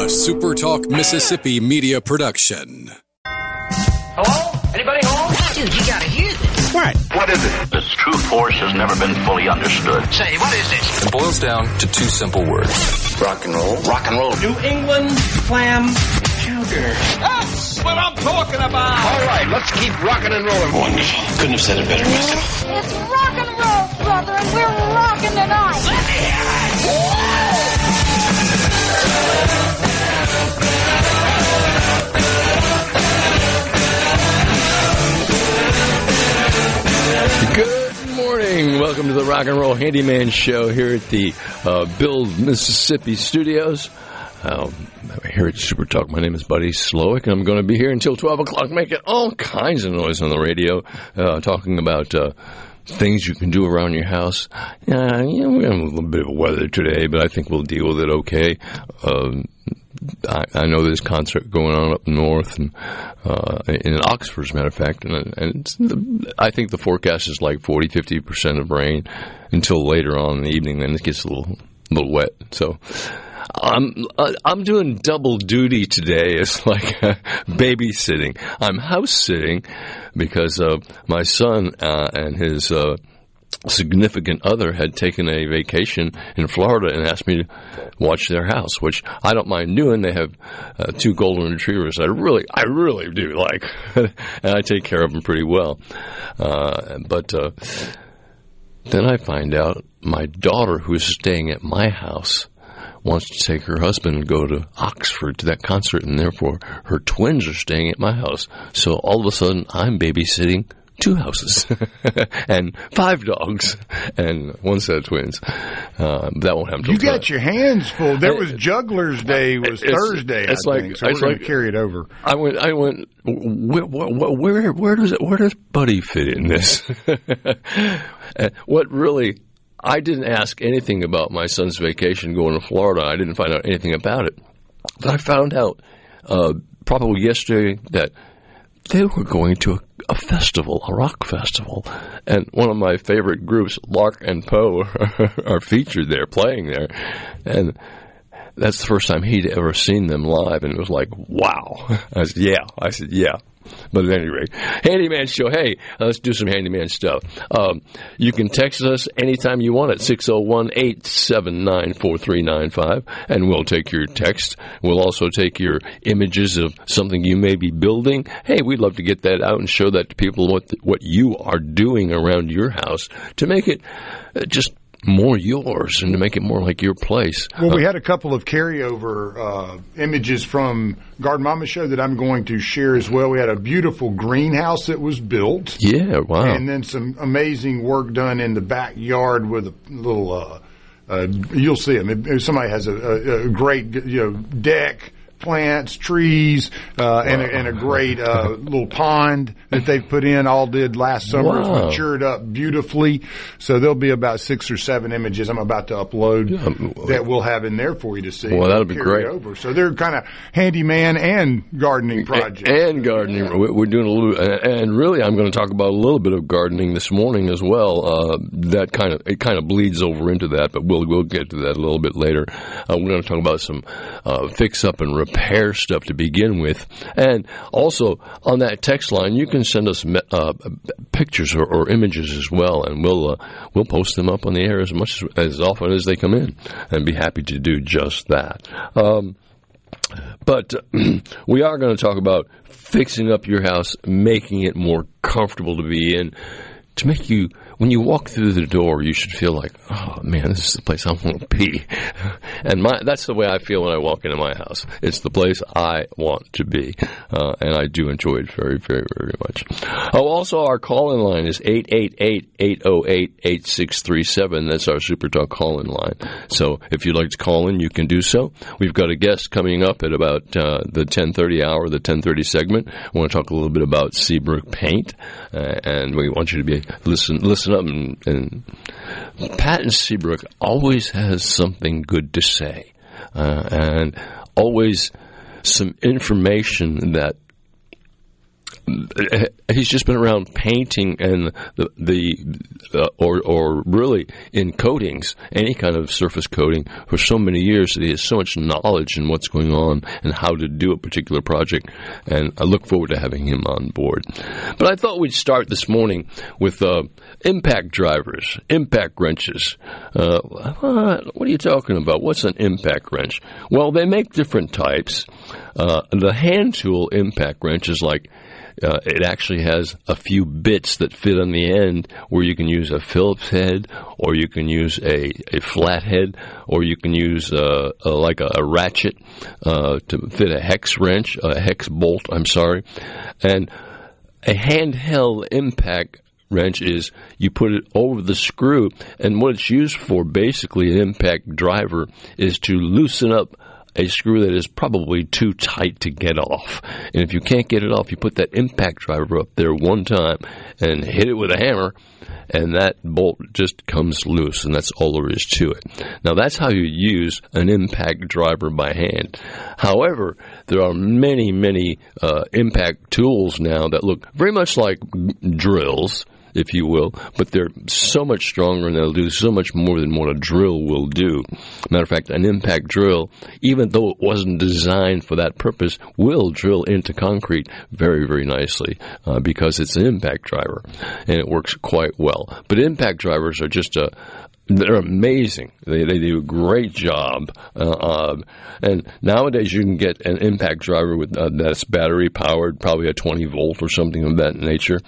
SuperTalk Mississippi media production. Hello? Anybody home? Dude, you gotta hear this. What is it? Its true force has never been fully understood. Say, what is this? It boils down to two simple words. Rock and roll. Rock and roll. New England clam chowder. That's what I'm talking about. All right, let's keep rocking and rolling. Wonderful. Couldn't have said it better myself. It's rock and roll, brother, and we're rocking tonight. Let me hear it. Good morning. Welcome to the Rock and Roll Handyman Show here at the Build, Mississippi studios. Here at Super Talk, my name is Buddy Slowick, and I'm going to be here until 12 o'clock making all kinds of noise on the radio, talking about things you can do around your house. We have a little bit of weather today, but I think we'll deal with it okay. I know there's a concert going on up north and in Oxford, as a matter of fact, and I think the forecast is like 40-50% of rain until later on in the evening. Then it gets a little wet. So I'm doing double duty today. It's like babysitting. I'm house sitting because my son and his significant other had taken a vacation in Florida and asked me to watch their house, which I don't mind doing. They have two golden retrievers I really do like, and I take care of them pretty well. But then I find out my daughter, who is staying at my house, wants to take her husband and go to Oxford to that concert, and therefore her twins are staying at my house. So all of a sudden, I'm babysitting 2 houses and 5 dogs and 1 set of twins. That won't happen. You got your hands full. There was Juggler's Day was Thursday. I think. So we're going to carry it over. I went. Where does Buddy fit in this? What really? I didn't ask anything about my son's vacation going to Florida. I didn't find out anything about it. But I found out probably yesterday that they were going to a festival, a rock festival, and one of my favorite groups, Lark and Poe, are featured there, playing there, and that's the first time he'd ever seen them live, and it was like, wow. I said, yeah. But at any rate, Handyman Show. Hey, let's do some handyman stuff. You can text us anytime you want at 601-879-4395, and we'll take your text. We'll also take your images of something you may be building. Hey, we'd love to get that out and show that to people what you are doing around your house to make it just more yours and to make it more like your place. Well, we had a couple of carryover images from Garden Mama Show that I'm going to share as well. We had a beautiful greenhouse that was built. Yeah, wow. And then some amazing work done in the backyard with a little, you'll see them. Somebody has a great deck, plants, trees, and a great little pond that they put in. All did last summer. It's matured up beautifully. So there'll be about 6 or 7 images I'm about to upload that we'll have in there for you to see. Well, that'll be great. Over. So they're kind of handyman and gardening projects. And gardening. Yeah. We're doing a little, and really I'm going to talk about a little bit of gardening this morning as well. That kind of bleeds over into that, but we'll get to that a little bit later. We're going to talk about some fix up and repair stuff to begin with, and also on that text line you can send us pictures or images as well, and we'll post them up on the air as often as they come in, and be happy to do just that. But we are going to talk about fixing up your house, making it more comfortable to be in, to make you, when you walk through the door, you should feel like, oh, man, this is the place I want to be. And that's the way I feel when I walk into my house. It's the place I want to be. And I do enjoy it very, very, very much. Also, our call-in line is 888-808-8637. That's our Super Talk call-in line. So if you'd like to call in, you can do so. We've got a guest coming up at about the 10:30 hour, the 10:30 segment. We want to talk a little bit about Seabrook Paint. And we want you to be listen up, and Patton Seabrook always has something good to say, and always some information that he's just been around painting and or really in coatings, any kind of surface coating, for so many years that he has so much knowledge in what's going on and how to do a particular project. And I look forward to having him on board. But I thought we'd start this morning with impact drivers, impact wrenches. What are you talking about? What's an impact wrench? Well, they make different types. The hand tool impact wrench is like it actually has a few bits that fit on the end, where you can use a Phillips head, or you can use a flat head, or you can use like a ratchet to fit a hex wrench, a hex bolt, And a handheld impact wrench is you put it over the screw, and what it's used for, basically, an impact driver, is to loosen up a screw that is probably too tight to get off. And if you can't get it off, you put that impact driver up there one time and hit it with a hammer, and that bolt just comes loose, and that's all there is to it. Now, that's how you use an impact driver by hand. However, there are many, many impact tools now that look very much like drills, if you will, but they're so much stronger, and they'll do so much more than what a drill will do. Matter of fact, an impact drill, even though it wasn't designed for that purpose, will drill into concrete very, very nicely because it's an impact driver, and it works quite well. But impact drivers are just they're amazing. They do a great job. And nowadays you can get an impact driver with that's battery powered, probably a 20 volt or something of that nature.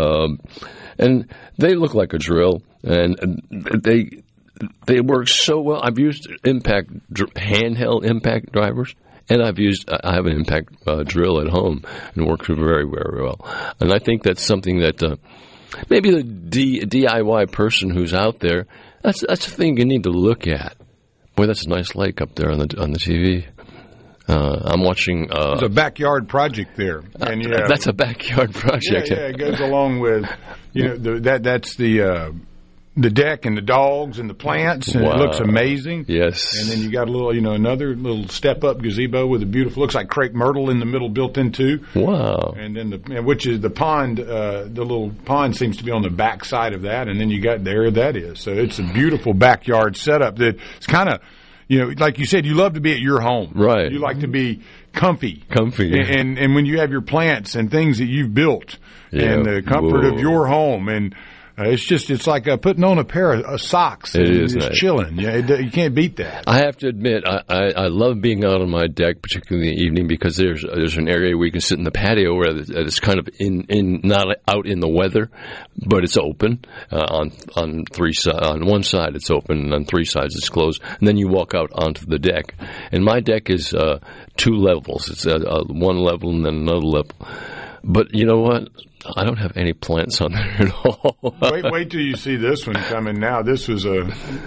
And they look like a drill, and they work so well. I've used handheld impact drivers, and I have an impact drill at home, and it works very, very well. And I think that's something that maybe the DIY person who's out there, that's a thing you need to look at. Boy, that's a nice lake up there on the TV. I'm watching. It's a backyard project there, and that's a backyard project. Yeah, it goes along with that's the deck and the dogs and the plants, and It looks amazing. Yes, and then you got a little, another little step up gazebo with a beautiful, looks like crepe myrtle in the middle built into. Wow! And then which is the pond. The little pond seems to be on the back side of that, and then you got that is. So it's a beautiful backyard setup that it's kind of. Like you said, you love to be at your home. Right. You like to be comfy. Yeah. And when you have your plants and things that you've built and the comfort of your home, and it's like putting on a pair of socks. It is nice. Chilling. Yeah, you can't beat that. I have to admit, I love being out on my deck, particularly in the evening, because there's an area where you can sit in the patio where it's kind of not out in the weather, but it's open on three sides. On one side it's open, and on three sides it's closed. And then you walk out onto the deck, and my deck is 2 levels. It's one level and then another level. But you know what? I don't have any plants on there at all. Wait till you see this one coming. Now, this was a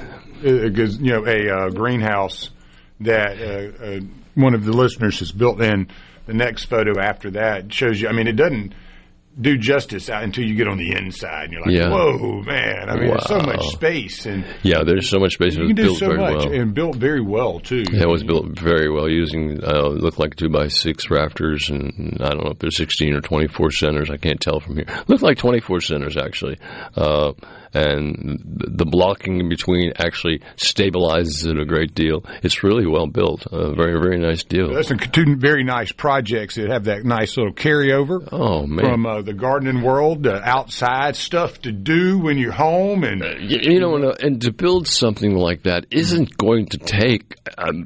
greenhouse that one of the listeners has built in. The next photo after that shows you. I mean, it doesn't do justice out until you get on the inside, and you're like, whoa, man. I mean, there's so much space. And there's so much space. You can do so much, and built very well, too. Yeah, it was built very well using, looked like 2x6 rafters, and I don't know if there's 16 or 24 centers. I can't tell from here. Looked like 24 centers, actually. And the blocking in between actually stabilizes it a great deal. It's really well built. A very, very nice deal. That's 2 very nice projects that have that nice little carryover from the gardening world, outside stuff to do when you're home. And and to build something like that isn't going to take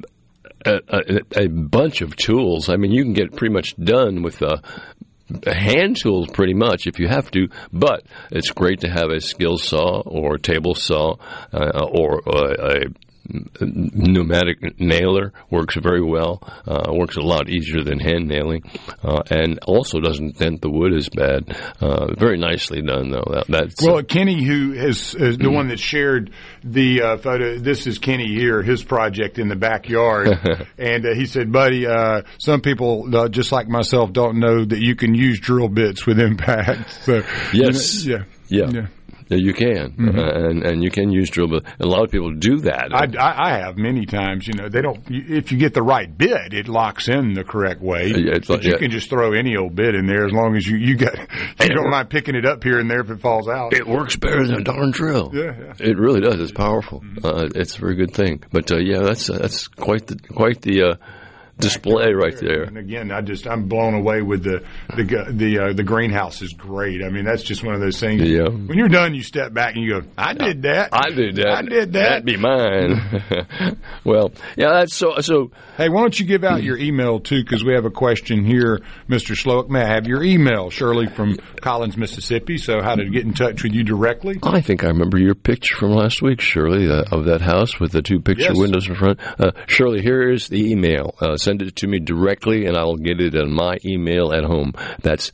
a bunch of tools. I mean, you can get pretty much done with hand tools pretty much if you have to, but it's great to have a skill saw or a table saw or a pneumatic nailer. Works very well. Works a lot easier than hand nailing, and also doesn't dent the wood as bad. Very nicely done, though. Kenny, who is the one that shared the photo, this is Kenny here, his project in the backyard, and he said, buddy, some people, just like myself, don't know that you can use drill bits with impact. So, yes. Yeah. You can, and you can use drill bit. A lot of people do that. I have many times. They don't. If you get the right bit, it locks in the correct way. But you can just throw any old bit in there as long as you don't mind picking it up here and there if it falls out. It works better than a darn drill. Yeah. It really does. It's powerful. It's a very good thing. But that's quite the display right there. And again, I'm blown away with the greenhouse is great. I mean, that's just one of those things. Yeah. When you're done, you step back and you go, I did that. I did that. That'd be mine. Well, yeah, that's so. Hey, why don't you give out your email too? Because we have a question here, Mr. Slowick. May I have your email? Shirley from Collins, Mississippi. So, how to get in touch with you directly? I think I remember your picture from last week, Shirley, of that house with the 2 picture windows in front. Shirley, here is the email. Send it to me directly, and I will get it on my email at home. That's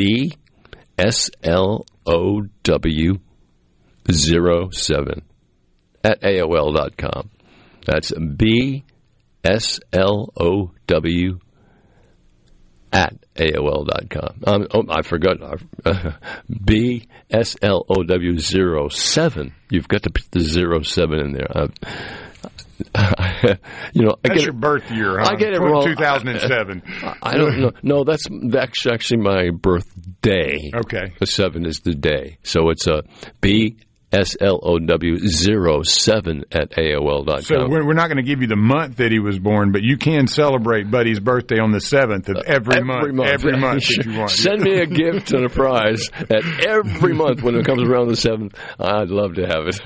BSLOW07 at AOL.com. That's BSLOW at AOL.com. I forgot. BSLOW07. You've got to put the 07 in there. That's your birth year, huh? I get it wrong. 2007. I don't know. No, that's actually my birthday. Okay. The 7 is the day. So it's BSLOW07 at AOL.com. So we're not going to give you the month that he was born, but you can celebrate Buddy's birthday on the 7th of every month that you want. Send me a gift and a prize at every month when it comes around the 7th. I'd love to have it.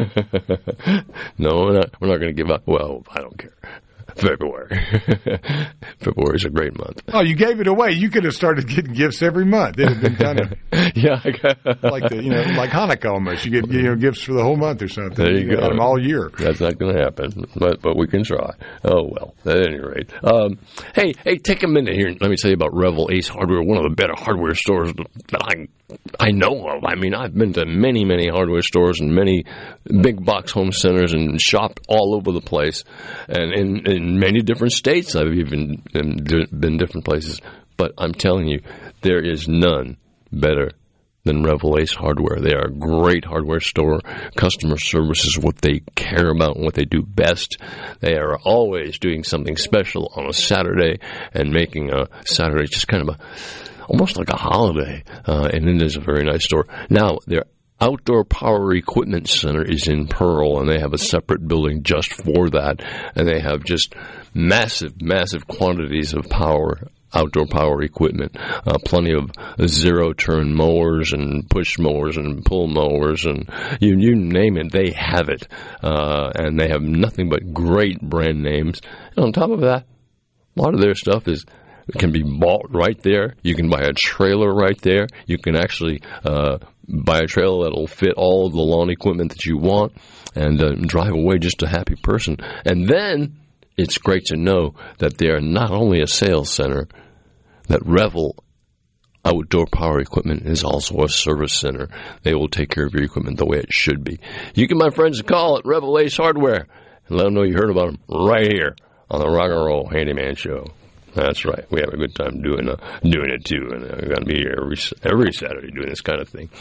No, we're not going to give up. Well, I don't care. February. February is a great month. Oh, you gave it away. You could have started getting gifts every month. It would have been kind of like Hanukkah almost. You get gifts for the whole month or something. There you go. Get them all year. That's not going to happen, but we can try. Oh well. At any rate, hey, take a minute here. Let me tell you about Revel Ace Hardware, one of the better hardware stores that I know of. I mean, I've been to many, many hardware stores and many big box home centers and shopped all over the place, and in many different states. I've even been different places. But I'm telling you, there is none better than Revel Ace Hardware. They are a great hardware store. Customer service is what they care about and what they do best. They are always doing something special on a Saturday and making a Saturday just kind of almost like a holiday. And it is a very nice store. Now, their Outdoor Power Equipment Center is in Pearl, and they have a separate building just for that. And they have just massive, massive quantities of outdoor power equipment. Plenty of zero-turn mowers and push mowers and pull mowers, and you name it, they have it. And they have nothing but great brand names. And on top of that, a lot of their stuff can be bought right there. You can buy a trailer right there. You can actually buy a trailer that'll fit all of the lawn equipment that you want and drive away just a happy person. And then it's great to know that they are not only a sales center, that Revel Outdoor Power Equipment is also a service center. They will take care of your equipment the way it should be. You give my friends a call at Revel Ace Hardware and let them know you heard about them right here on the Rock and Roll Handyman Show. That's right. We have a good time doing it too, and we're going to be here every Saturday doing this kind of thing.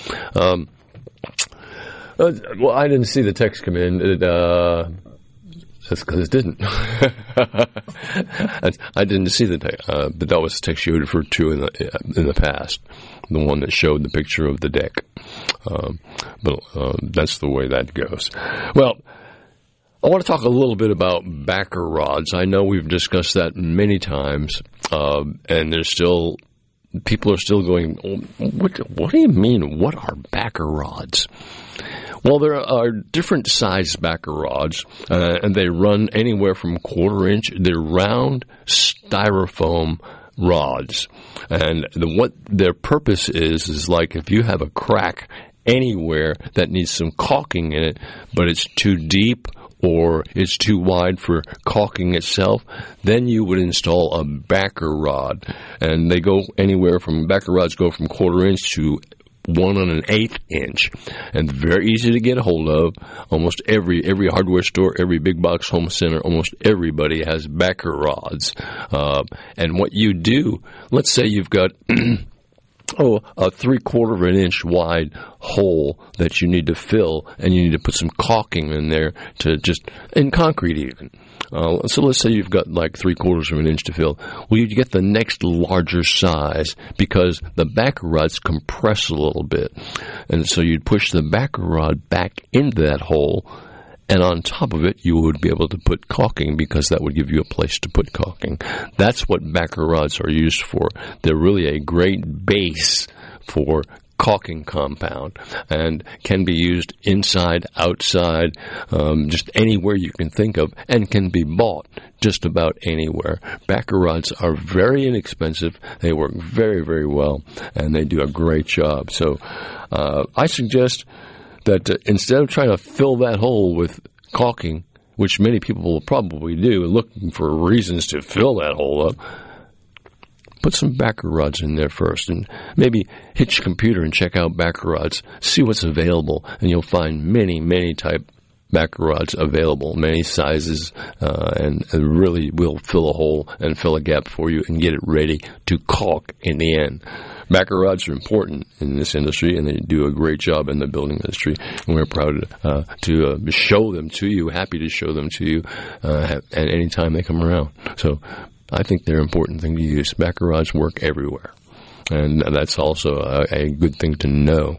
Well, I didn't see the text come in. That's because it didn't. I didn't see the text, but that was the text you referred to in the past, the one that showed the picture of the deck. But that's the way that goes. Well, I want to talk a little bit about backer rods. I know we've discussed that many times, and people are still going, what do you mean, what are backer rods? Well, there are different size backer rods, and they run anywhere from 1/4 inch. They're round styrofoam rods, and what their purpose is like if you have a crack anywhere that needs some caulking in it, but it's too deep or it's too wide for caulking itself, then you would install a backer rod. And they go anywhere from, backer rods go from 1/4 inch to 1 1/8 inch. And very easy to get a hold of. Almost every hardware store, every big box home center, almost everybody has backer rods. And what you do, let's say you've got a 3/4 of an inch wide hole that you need to fill, and you need to put some caulking in there in concrete even. So let's say you've got like 3/4 of an inch to fill. Well, you get the next larger size because the backer rods compress a little bit. And so you'd push the backer rod back into that hole, and on top of it, you would be able to put caulking because that would give you a place to put caulking. That's what backer rods are used for. They're really a great base for caulking compound and can be used inside, outside, just anywhere you can think of, and can be bought just about anywhere. Backer rods are very inexpensive. They work very, very well, and they do a great job. So I suggest that instead of trying to fill that hole with caulking, which many people will probably do, looking for reasons to fill that hole up, put some backer rods in there first, and maybe hit your computer and check out backer rods. See what's available, and you'll find many, many type backer rods available, many sizes, and it really will fill a hole and fill a gap for you and get it ready to caulk in the end. Backer rods are important in this industry, and they do a great job in the building industry. And we're proud to show them to you, happy to show them to you at any time they come around. So I think they're an important thing to use. Backer rods work everywhere, and that's also a good thing to know.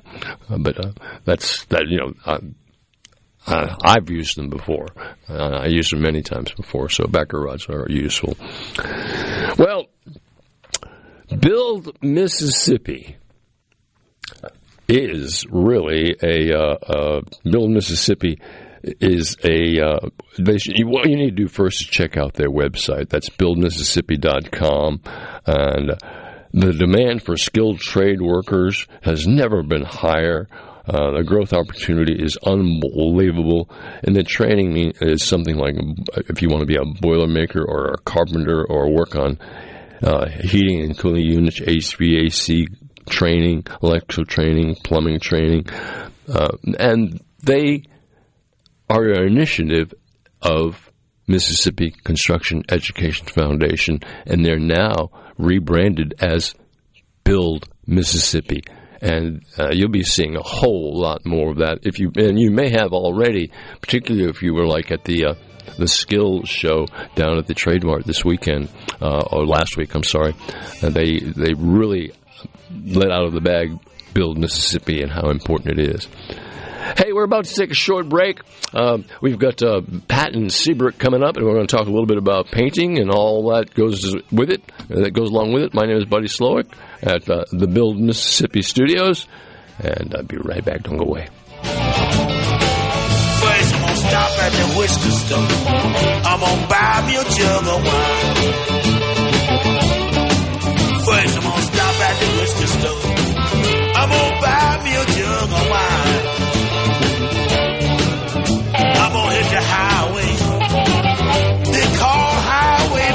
I've used them before. I used them many times before, so backer rods are useful. Well, Build Mississippi is really Build Mississippi is what you need to do first is check out their website. That's buildmississippi.com, and the demand for skilled trade workers has never been higher. The growth opportunity is unbelievable, and the training is something like if you want to be a Boilermaker or a carpenter or work on heating and cooling units, HVAC training, electrical training, plumbing training, and they are an initiative of Mississippi Construction Education Foundation, and they're now rebranded as Build Mississippi. And you'll be seeing a whole lot more of that. And you may have already, particularly if you were like at the skills show down at the Trade Mart this weekend, or last week, I'm sorry. They really let out of the bag Build Mississippi and how important it is. Hey, we're about to take a short break. We've got Pat and Seabrook coming up, and we're going to talk a little bit about painting and all that goes with it, that goes along with it. My name is Buddy Slowick at the Build Mississippi Studios, and I'll be right back. Don't go away. First, I'm going to stop at the whiskey store. I'm going to buy me a jug of wine. First, I'm going to stop at the whiskey store. I'm going to buy me a jug of wine. I'm gonna hit the highway. They call Highway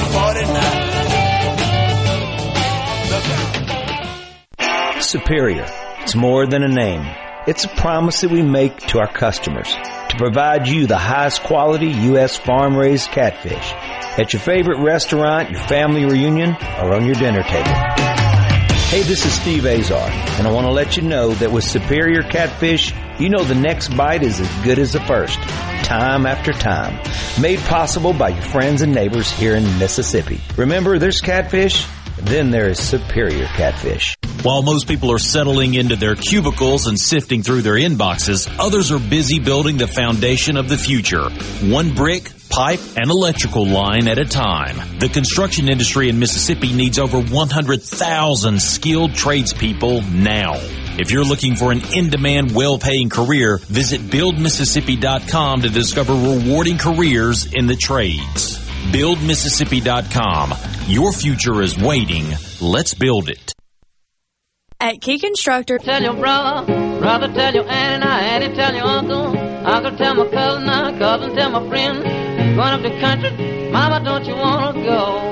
49. Superior. It's more than a name. It's a promise that we make to our customers to provide you the highest quality U.S. farm-raised catfish at your favorite restaurant, your family reunion, or on your dinner table. Hey, this is Steve Azar, and I want to let you know that with Superior Catfish, you know the next bite is as good as the first, time after time. Made possible by your friends and neighbors here in Mississippi. Remember, there's catfish, then there is Superior Catfish. While most people are settling into their cubicles and sifting through their inboxes, others are busy building the foundation of the future. One brick, pipe, and electrical line at a time. The construction industry in Mississippi needs over 100,000 skilled tradespeople now. If you're looking for an in-demand, well-paying career, visit BuildMississippi.com to discover rewarding careers in the trades. BuildMississippi.com. Your future is waiting. Let's build it. At Key Constructor, tell your brother, brother tell your auntie tell your uncle, uncle tell my cousin, cousin tell my friend, going up the country, mama don't you wanna go?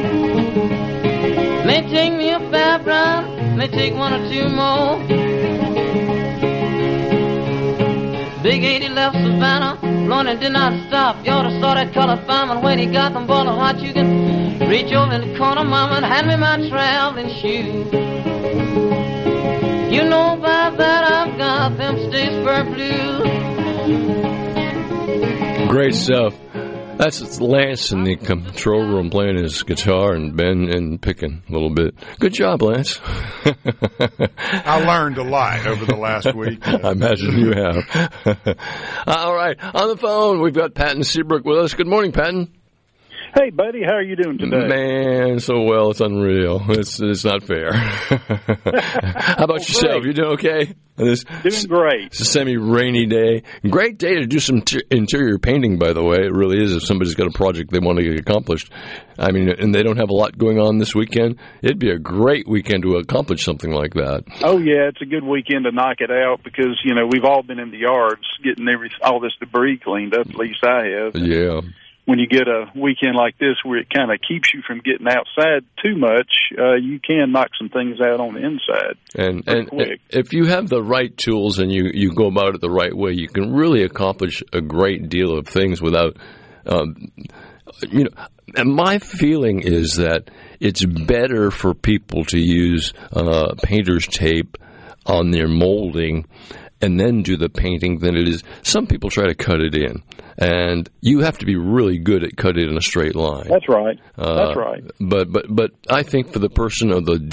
May take me a fair run, may take one or two more. Big 80 left Savannah, blowing and did not stop. You oughta saw that colored fireman when he got them boiling hot. You can Reach over in the corner, mama, and hand me my traveling shoes. You know about that, I've got them Statesboro blues. Great stuff. That's Lance in the control room playing his guitar and Ben and picking a little bit. Good job, Lance. I learned a lot over the last week. I imagine you have. All right. On the phone, we've got Patton Seabrook with us. Good morning, Patton. Hey, buddy. How are you doing today? Man, so well. It's unreal. It's not fair. How about yourself? You doing okay? Doing great. It's a semi-rainy day. Great day to do some interior painting, by the way. It really is. If somebody's got a project they want to get accomplished, I mean, and they don't have a lot going on this weekend, it'd be a great weekend to accomplish something like that. Oh, yeah. It's a good weekend to knock it out because, you know, we've all been in the yards getting all this debris cleaned up. At least I have. Yeah. When you get a weekend like this where it kind of keeps you from getting outside too much, you can knock some things out on the inside. And if you have the right tools and you go about it the right way, you can really accomplish a great deal of things without, you know. And my feeling is that it's better for people to use painter's tape on their molding and then do the painting than it is. Some people try to cut it in, and you have to be really good at cutting it in a straight line. That's right. That's right. But I think for the person or the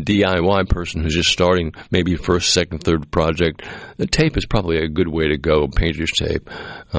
DIY person who's just starting, maybe first, second, third project, the tape is probably a good way to go. Painter's tape.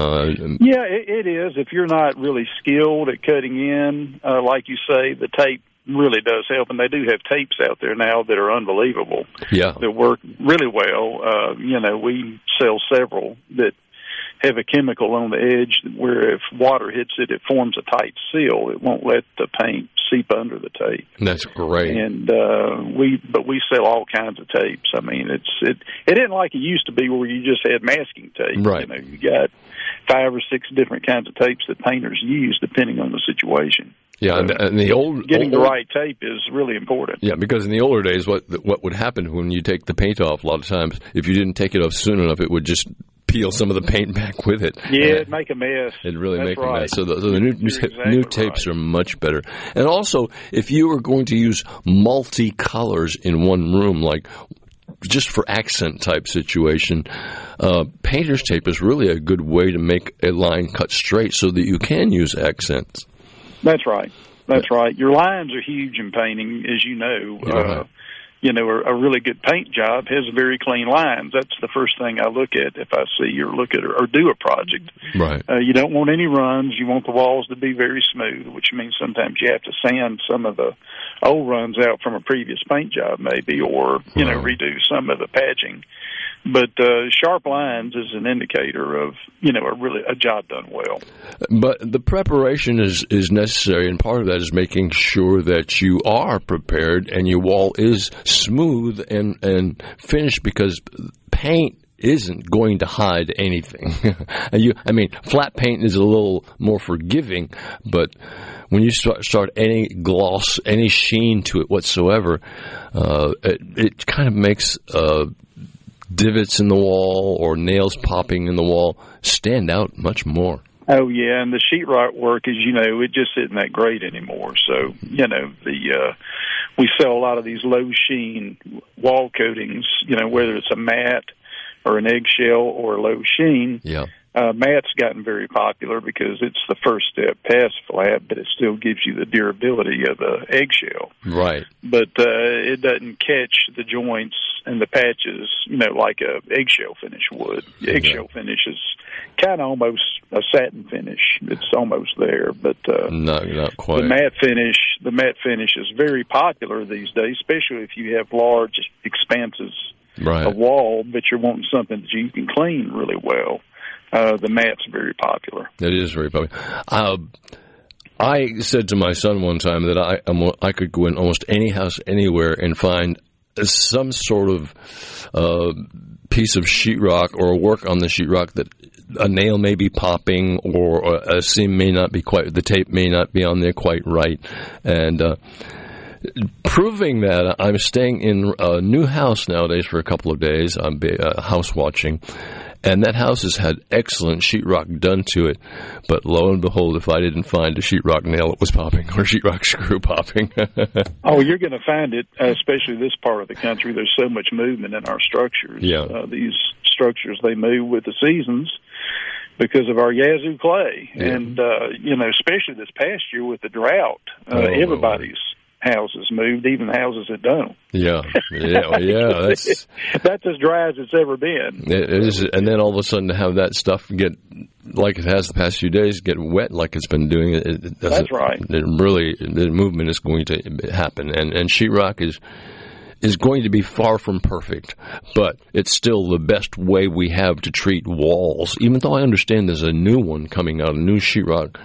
Yeah, it is. If you're not really skilled at cutting in, like you say, the tape really does help, and they do have tapes out there now that are unbelievable. Yeah, that work really well. You know, we sell several that have a chemical on the edge where if water hits it, it forms a tight seal. It won't let the paint seep under the tape. That's great. And we sell all kinds of tapes. I mean, it isn't like it used to be where you just had masking tape. Right. You know, you got 5 or 6 different kinds of tapes that painters use depending on the situation. Yeah, and the getting the right tape is really important. Yeah, because in the older days, what would happen when you take the paint off? A lot of times, if you didn't take it off soon enough, it would just peel some of the paint back with it. Yeah, it'd make a mess. It'd really That's make right. a mess. So the new tapes are much better. And also, if you were going to use multi-colors in one room, like just for accent type situation, painter's tape is really a good way to make a line cut straight so that you can use accents. That's right. That's right. Your lines are huge in painting, as you know. Yeah. You know, a really good paint job has very clean lines. That's the first thing I look at if I see or look at or do a project. Right. You don't want any runs. You want the walls to be very smooth, which means sometimes you have to sand some of the old runs out from a previous paint job maybe, or, you know, redo some of the patching. But sharp lines is an indicator of, you know, a job done well. But the preparation is necessary, and part of that is making sure that you are prepared and your wall is smooth and finished, because paint isn't going to hide anything. Flat paint is a little more forgiving, but when you start any gloss, any sheen to it whatsoever, it kind of makes divots in the wall or nails popping in the wall stand out much more. Oh, yeah, and the sheetrock work, as you know, it just isn't that great anymore. So, you know, we sell a lot of these low-sheen wall coatings, you know, whether it's a matte or an eggshell or low sheen. Yeah. Matte's gotten very popular because it's the first step past flat, but it still gives you the durability of the eggshell. Right. But it doesn't catch the joints and the patches, you know, like a eggshell finish would. The eggshell finish is kind of almost a satin finish. It's almost there, but not quite. The matte finish is very popular these days, especially if you have large expanses of wall, but you're wanting something that you can clean really well. The matte's very popular. It is very popular. I said to my son one time that I could go in almost any house anywhere and find some sort of piece of sheetrock or work on the sheetrock that a nail may be popping or a seam may not be the tape may not be on there quite right. And proving that, I'm staying in a new house nowadays for a couple of days. I'm house watching. And that house has had excellent sheetrock done to it. But lo and behold, if I didn't find a sheetrock nail, it was popping, or sheetrock screw popping. Oh, you're going to find it, especially this part of the country. There's so much movement in our structures. Yeah. These structures, they move with the seasons because of our Yazoo clay. Yeah. And, especially this past year with the drought, everybody's houses moved, even houses that don't. Yeah. That's as dry as it's ever been. It is, and then all of a sudden to have that stuff get, like it has the past few days, get wet like it's been doing. That's right. The movement is going to happen, and sheetrock is going to be far from perfect, but it's still the best way we have to treat walls. Even though I understand there's a new one coming out, a new sheetrock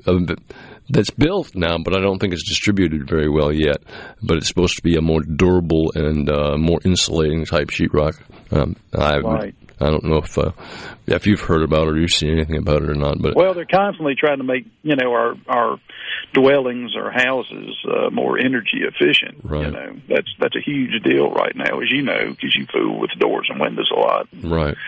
that's built now, but I don't think it's distributed very well yet. But it's supposed to be a more durable and more insulating type sheetrock. Right. I don't know if you've heard about it or you've seen anything about it or not. But well, they're constantly trying to make our dwellings or houses more energy efficient. Right. That's a huge deal right now, as you know, because you fool with doors and windows a lot. Right.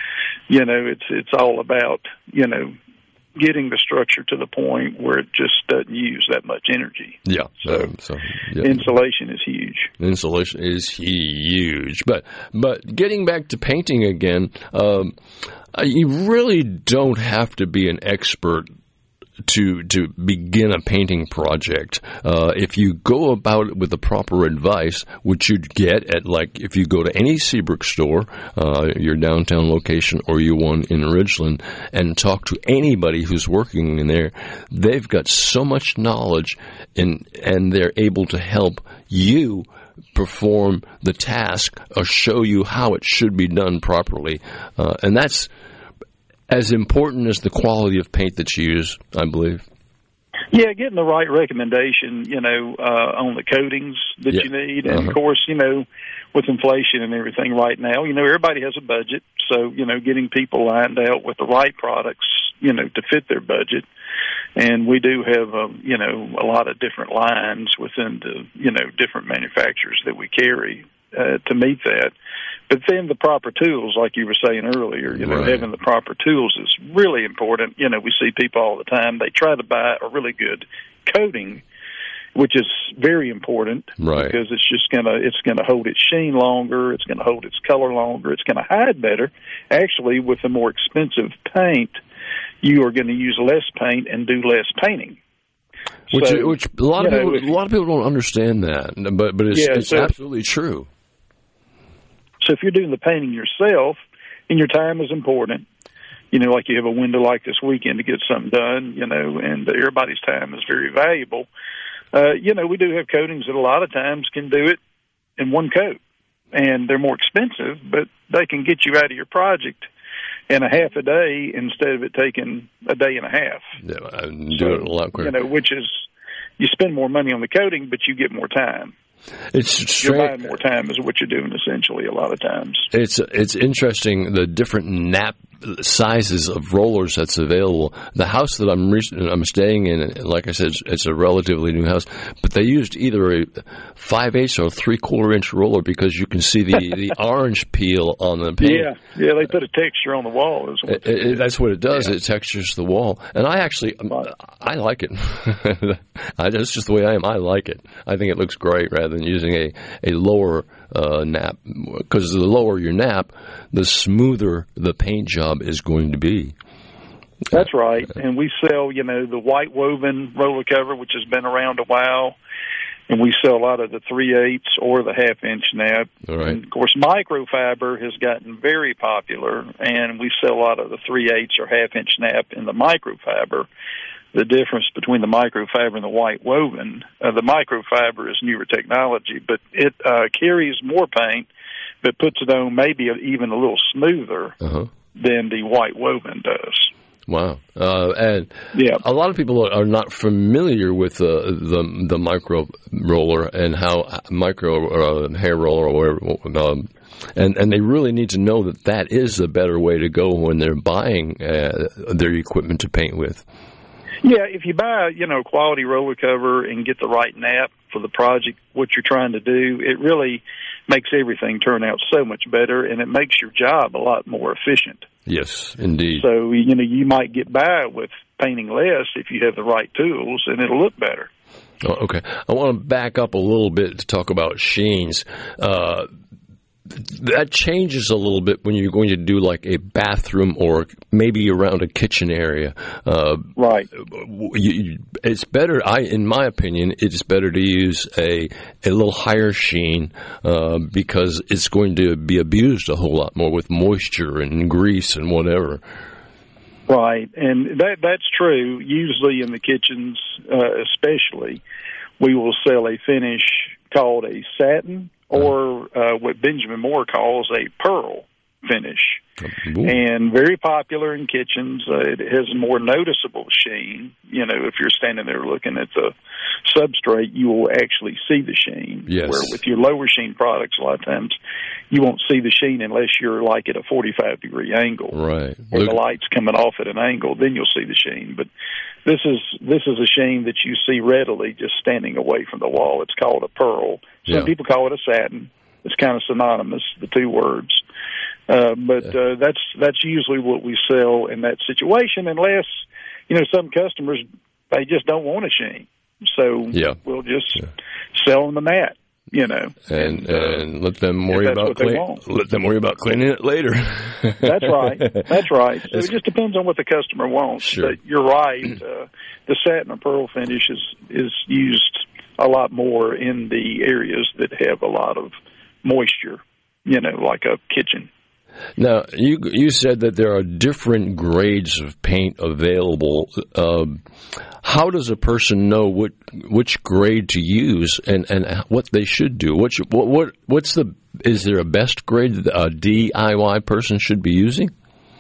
It's all about getting the structure to the point where it just doesn't use that much energy. Yeah. So insulation is huge. Insulation is huge. But getting back to painting again, you really don't have to be an expert to begin a painting project. If you go about it with the proper advice, which you'd get at, like, if you go to any Seabrook store, your downtown location, or you one in Ridgeland, and talk to anybody who's working in there, they've got so much knowledge and they're able to help you perform the task or show you how it should be done properly. And that's as important as the quality of paint that you use, I believe. Yeah, getting the right recommendation, on the coatings that you need. And, of course, with inflation and everything right now, everybody has a budget. So, getting people lined out with the right products, to fit their budget. And we do have, a lot of different lines within the, different manufacturers that we carry to meet that. But then the proper tools, like you were saying earlier, having the proper tools is really important. We see people all the time, they try to buy a really good coating, which is very important, right? Because it's going to hold its sheen longer, it's going to hold its color longer, it's going to hide better. Actually, with a more expensive paint, you are going to use less paint and do less painting. Which a lot of people don't understand that, but it's absolutely true. So if you're doing the painting yourself, and your time is important, like you have a window like this weekend to get something done, and everybody's time is very valuable. We do have coatings that a lot of times can do it in one coat, and they're more expensive, but they can get you out of your project in a half a day instead of it taking a day and a half. Yeah, I do it a lot quicker. Which is, you spend more money on the coating, but you get more time. You're buying more time is what you're doing essentially a lot of times. It's interesting, the different nap sizes of rollers that's available. The house that I'm staying in, like I said, it's a relatively new house, but they used either a 5/8 or 3/4 inch roller because you can see the orange peel on the paint. Yeah, they put a texture on the wall. That's what it does. Yeah. It textures the wall, and I like it. That's just the way I am. I like it. I think it looks great rather than using a lower nap, because the lower your nap, the smoother the paint job is going to be. That's right. And we sell, the white woven roller cover, which has been around a while, and we sell a lot of the 3/8 or the 1/2 inch nap. All right. And of course, microfiber has gotten very popular, and we sell a lot of the 3/8 or 1/2 inch nap in the microfiber. The difference between the microfiber and the white woven, the microfiber is newer technology, but it carries more paint, but puts it on maybe even a little smoother than the white woven does. Wow. And a lot of people are not familiar with the micro roller and how micro hair roller or whatever, and they really need to know that is the better way to go when they're buying their equipment to paint with. Yeah, if you buy, a quality roller cover and get the right nap for the project, what you're trying to do, it really makes everything turn out so much better, and it makes your job a lot more efficient. Yes, indeed. So, you might get by with painting less if you have the right tools, and it'll look better. Oh, okay. I want to back up a little bit to talk about sheens. That changes a little bit when you're going to do like a bathroom or maybe around a kitchen area. Right. It's better, in my opinion, it's better to use a little higher sheen because it's going to be abused a whole lot more with moisture and grease and whatever. Right, and that's true. Usually in the kitchens, especially, we will sell a finish called a satin or what Benjamin Moore calls a pearl finish. Ooh. And very popular in kitchens. It has a more noticeable sheen. If you're standing there looking at the substrate, you will actually see the sheen. Yes. Where with your lower sheen products, a lot of times you won't see the sheen unless you're like at a 45-degree angle. Right. Or the light's coming off at an angle, then you'll see the sheen. But this is a sheen that you see readily just standing away from the wall. It's called a pearl. Some people call it a satin. It's kind of synonymous, the two words. That's usually what we sell in that situation, unless, some customers, they just don't want a sheen. So we'll just sell them the mat, And let them worry about cleaning it later. That's right. So it just depends on what the customer wants. Sure. But you're right. The satin or pearl finish is used a lot more in the areas that have a lot of moisture, like a kitchen. Now, you said that there are different grades of paint available. How does a person know which grade to use and what they should do? Is there a best grade that a DIY person should be using?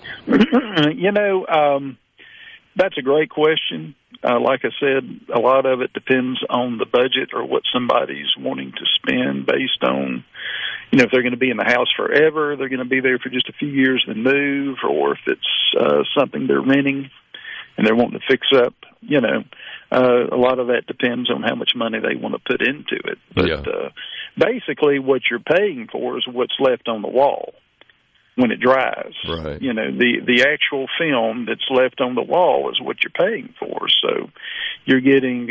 That's a great question. Like I said, a lot of it depends on the budget or what somebody's wanting to spend based on, if they're going to be in the house forever, they're going to be there for just a few years and move, or if it's something they're renting and they're wanting to fix up, a lot of that depends on how much money they want to put into it. But basically what you're paying for is what's left on the wall when it dries. Right. The actual film that's left on the wall is what you're paying for. So you're getting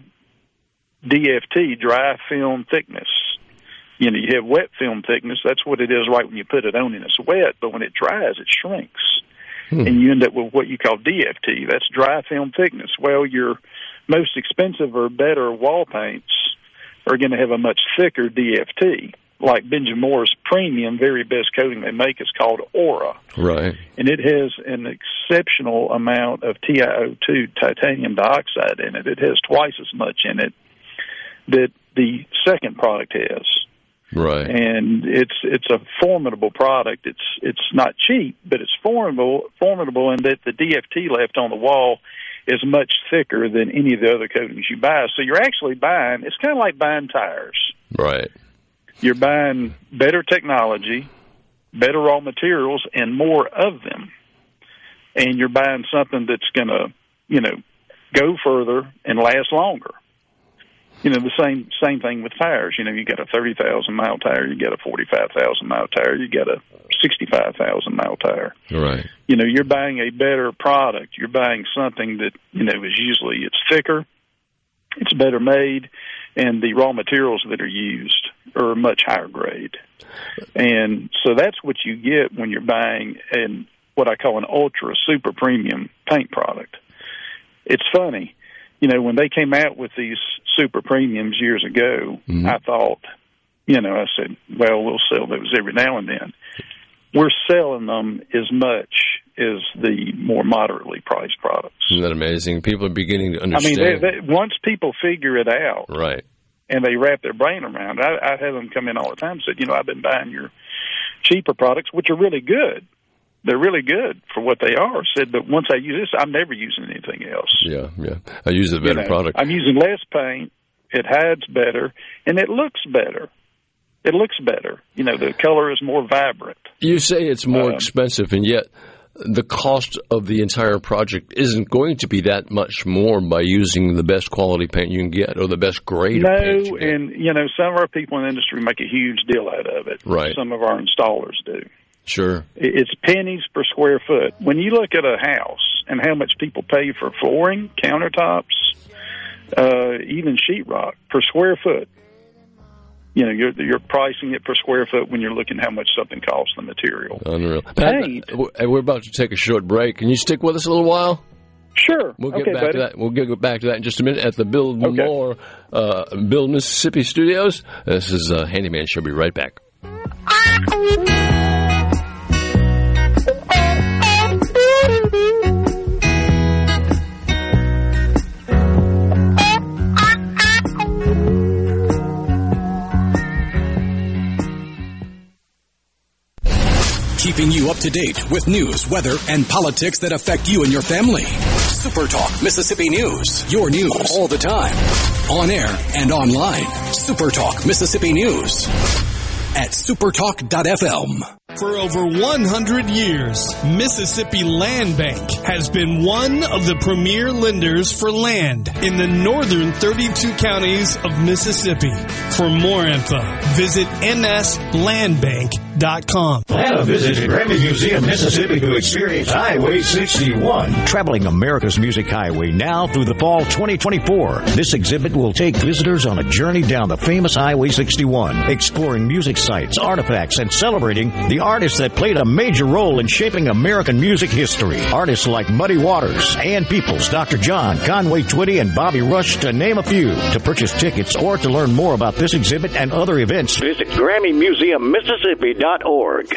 DFT, dry film thickness. You have wet film thickness. That's what it is right when you put it on and it's wet, but when it dries, it shrinks. And you end up with what you call DFT. That's dry film thickness. Well, your most expensive or better wall paints are going to have a much thicker DFT. Like Benjamin Moore's premium, very best coating they make is called Aura. Right. And it has an exceptional amount of TiO2, titanium dioxide, in it. It has twice as much in it that the second product has. Right. And it's a formidable product. It's not cheap, but it's formidable in that the DFT left on the wall is much thicker than any of the other coatings you buy. So you're actually buying, it's kind of like buying tires. Right. You're buying better technology, better raw materials, and more of them. And you're buying something that's going to, go further and last longer. The same thing with tires. You got a 30,000-mile tire, you got a 45,000-mile tire, you got a 65,000-mile tire. Right. You're buying a better product. You're buying something that, is usually it's thicker, it's better made, and the raw materials that are used are much higher grade. And so that's what you get when you're buying what I call an ultra super premium paint product. It's funny. When they came out with these super premiums years ago, I thought, I said, well, we'll sell those every now and then. We're selling them as much as the more moderately priced products. Isn't that amazing? People are beginning to understand. I mean, once people figure it out, right, and they wrap their brain around it, I have them come in all the time and said, I've been buying your cheaper products, which are really good. They're really good for what they are. Said, but once I use this, I'm never using anything else. Yeah. I use a better product. I'm using less paint. It hides better, and it looks better. The color is more vibrant. You say it's more expensive, and yet the cost of the entire project isn't going to be that much more by using the best quality paint you can get or the best grade of paint you get. And, some of our people in the industry make a huge deal out of it. Right. Some of our installers do. Sure. It's pennies per square foot. When you look at a house and how much people pay for flooring, countertops, even sheetrock per square foot, you know, you're pricing it per square foot when you're looking how much something costs, the material. Unreal. Pat, we're about to take a short break. Can you stick with us a little while? Sure. We'll get back to that. We'll get back to that in just a minute at the Build More, Build Mississippi Studios. This is Handyman Show. Be right back. Keeping you up to date with news, weather, and politics that affect you and your family. Super Talk Mississippi News. Your news all the time. On air and online. Super Talk Mississippi News. At supertalk.fm. For over 100 years, Mississippi Land Bank has been one of the premier lenders for land in the northern 32 counties of Mississippi. For more info, visit mslandbank.com. Plan a visit to Grammy Museum, Mississippi to experience Highway 61. Traveling America's Music Highway now through the fall 2024. This exhibit will take visitors on a journey down the famous Highway 61, exploring music sites, artifacts, and celebrating the artists that played a major role in shaping American music history. Artists like Muddy Waters, Ann Peoples, Dr. John, Conway Twitty, and Bobby Rush, to name a few. To purchase tickets or to learn more about this exhibit and other events, visit GrammyMuseumMississippi.org.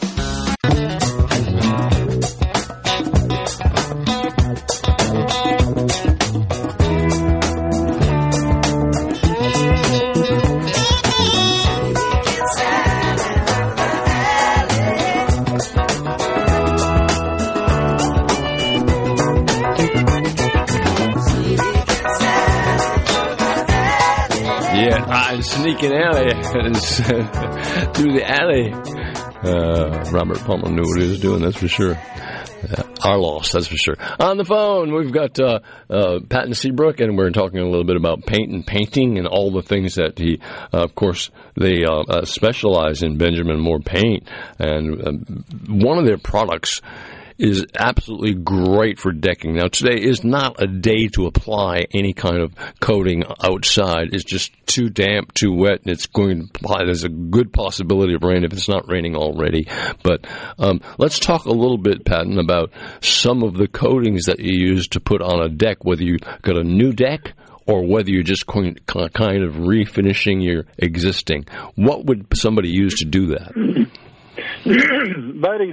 Sneaking alley through the alley. Robert Palmer knew what he was doing, that's for sure. Our loss, that's for sure. On the phone, we've got Patton Seabrook, and we're talking a little bit about paint and painting and all the things that he, of course, they specialize in Benjamin Moore Paint. And one of their products is absolutely great for decking. Now, today is not a day to apply any kind of coating outside. It's just too damp, too wet, and it's going to apply. There's a good possibility of rain if it's not raining already. But let's talk a little bit, Patton, about some of the coatings that you use to put on a deck, whether you got a new deck or whether you're just kind of refinishing your existing. What would somebody use to do that? Buddy,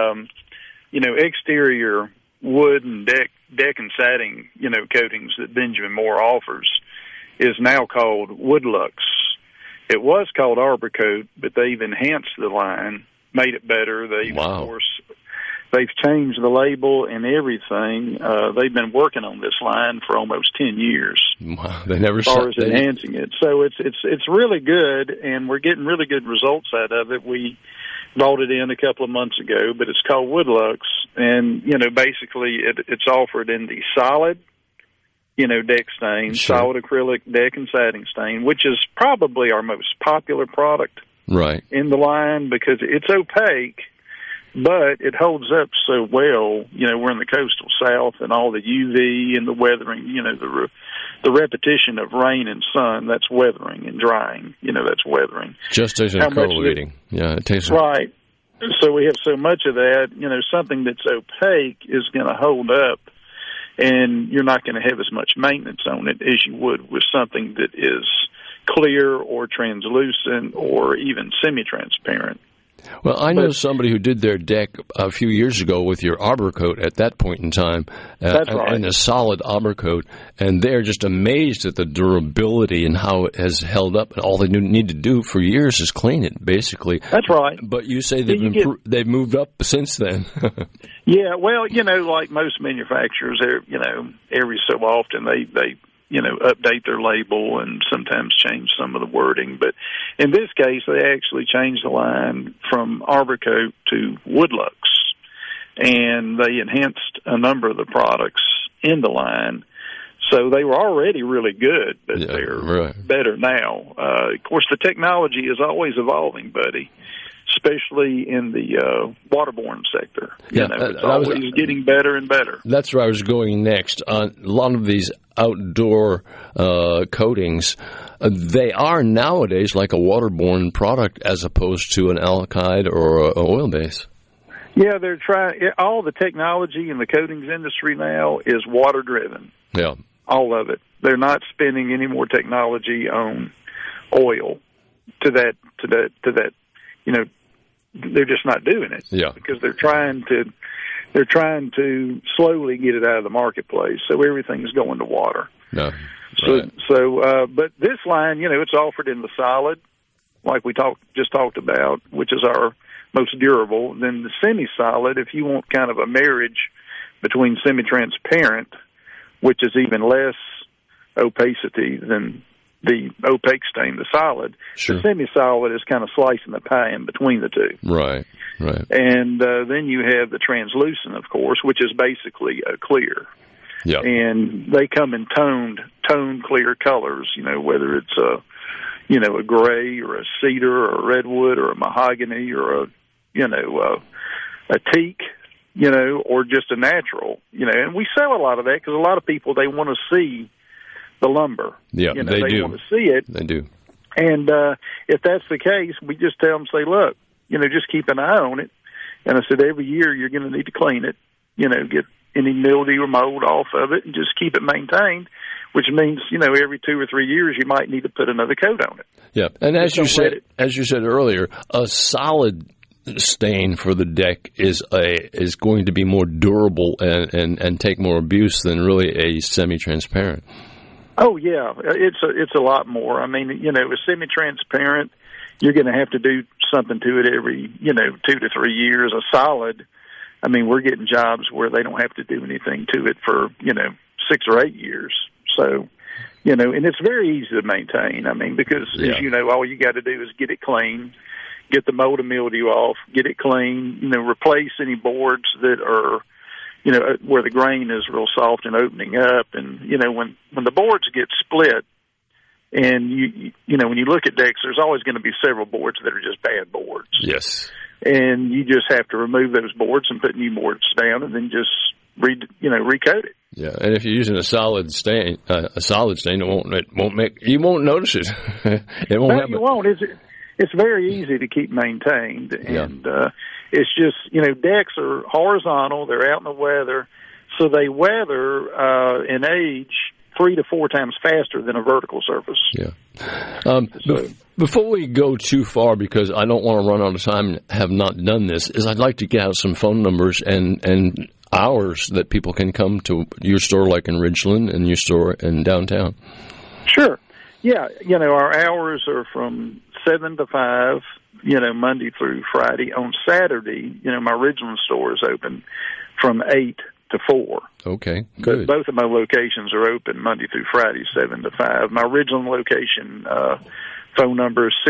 exterior wood and deck and siding, coatings that Benjamin Moore offers is now called Woodlux. It was called Arbor Coat, but they've enhanced the line, made it better. Of course, they've changed the label and everything. They've been working on this line for almost 10 years. Wow, they never as far as enhancing it. So it's really good, and we're getting really good results out of it. We brought it in a couple of months ago, but it's called Woodlux, and basically it's offered in the solid, deck stain, solid acrylic deck and siding stain, which is probably our most popular product in the line because it's opaque, but it holds up so well. We're in the coastal South, and all the UV and the weathering, the repetition of rain and sun, that's weathering, and drying, that's weathering. Just as in correlating. Yeah, it tastes right. So we have so much of that, something that's opaque is going to hold up, and you're not going to have as much maintenance on it as you would with something that is clear or translucent or even semi-transparent. Well, I know somebody who did their deck a few years ago with your Arbor Coat at that point in time, and a solid Arbor Coat, and they're just amazed at the durability and how it has held up. And all they need to do for years is clean it, basically. That's right. But you say they've moved up since then. Yeah, well, like most manufacturers, every so often they update their label and sometimes change some of the wording. But in this case, they actually changed the line from Arbor Coat to Woodlux, and they enhanced a number of the products in the line. So they were already really good, but they're better now. Of course, the technology is always evolving, buddy, especially in the waterborne sector. Yeah, it's always getting better and better. That's where I was going next. A lot of these outdoor coatings, they are nowadays like a waterborne product as opposed to an alkyd or an oil base. Yeah, they're trying. All the technology in the coatings industry now is water driven. Yeah, all of it. They're not spending any more technology on oil to that. You know, they're just not doing it. Yeah, because they're trying to slowly get it out of the marketplace. So everything's going to water. No. Right. But this line, you know, it's offered in the solid, like we just talked about, which is our most durable. Then the semi-solid, if you want kind of a marriage between semi-transparent, which is even less opacity than the opaque stain, the solid. Sure. The semi-solid is kind of slicing the pie in between the two. Right. And then you have the translucent, of course, which is basically a clear. Yeah. And they come in toned clear colors, you know, whether it's a gray or a cedar or a redwood or a mahogany or a teak, you know, or just a natural, you know. And we sell a lot of that because a lot of people, they want to see the lumber. Yeah, you know, they do. Want to see it. They do. And if that's the case, we just tell them, say, look, you know, just keep an eye on it. And I said, every year you're going to need to clean it, you know, get any mildew or mold off of it and just keep it maintained, which means, you know, every 2 or 3 years you might need to put another coat on it. Yeah, and as you said earlier, a solid stain for the deck is going to be more durable and take more abuse than really a semi-transparent. Oh yeah, it's a lot more. I mean, you know, a semi-transparent, you're going to have to do something to it every 2 to 3 years. A solid, I mean, we're getting jobs where they don't have to do anything to it for 6 or 8 years. So, you know, and it's very easy to maintain. I mean, because as you know, all you got to do is get it clean, get the mold and mildew off, get it clean, you know, replace any boards that are, you know, where the grain is real soft and opening up. And, you know, when the boards get split and you know, when you look at decks, there's always going to be several boards that are just bad boards. Yes. And you just have to remove those boards and put new boards down and then just recoat it. Yeah, and if you're using a solid stain, you won't notice it. It won't happen. You won't. It's very easy to keep maintained, and it's just, you know, decks are horizontal. They're out in the weather, so they weather in age 3 to 4 times faster than a vertical surface. Yeah. Before we go too far, because I don't want to run out of time and have not done this, is I'd like to get out some phone numbers and hours that people can come to your store, like in Ridgeland, and your store in downtown. Sure. Yeah, you know, our hours are from 7 to 5, you know, Monday through Friday. On Saturday, you know, my Ridgeland store is open from 8 to 4. Okay, good. Both of my locations are open Monday through Friday, 7 to 5. My Ridgeland location phone number is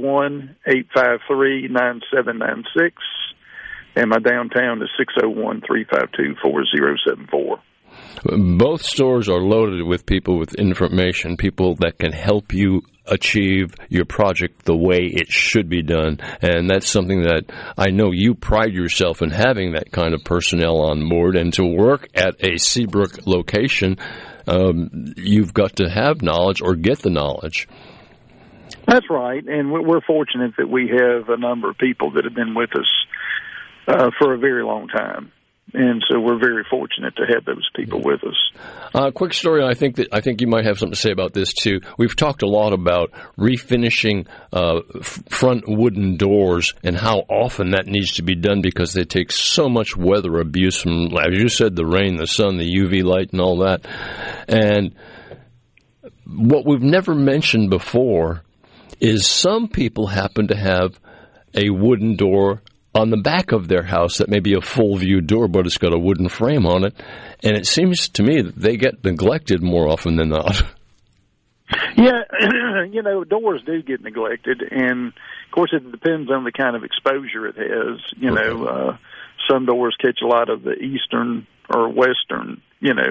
601-853-9796, and my downtown is 601-352-4074. Both stores are loaded with people with information, people that can help you achieve your project the way it should be done. And that's something that I know you pride yourself in, having that kind of personnel on board. And to work at a Seabrook location, you've got to have knowledge or get the knowledge. That's right. And we're fortunate that we have a number of people that have been with us for a very long time. And so we're very fortunate to have those people with us. Quick story. I think you might have something to say about this too. We've talked a lot about refinishing front wooden doors and how often that needs to be done because they take so much weather abuse from, as you said, the rain, the sun, the UV light, and all that. And what we've never mentioned before is some people happen to have a wooden door on the back of their house that may be a full view door, but it's got a wooden frame on it. And it seems to me that they get neglected more often than not. Yeah, you know, doors do get neglected. And, of course, it depends on the kind of exposure it has. You know, some doors catch a lot of the eastern or western, you know,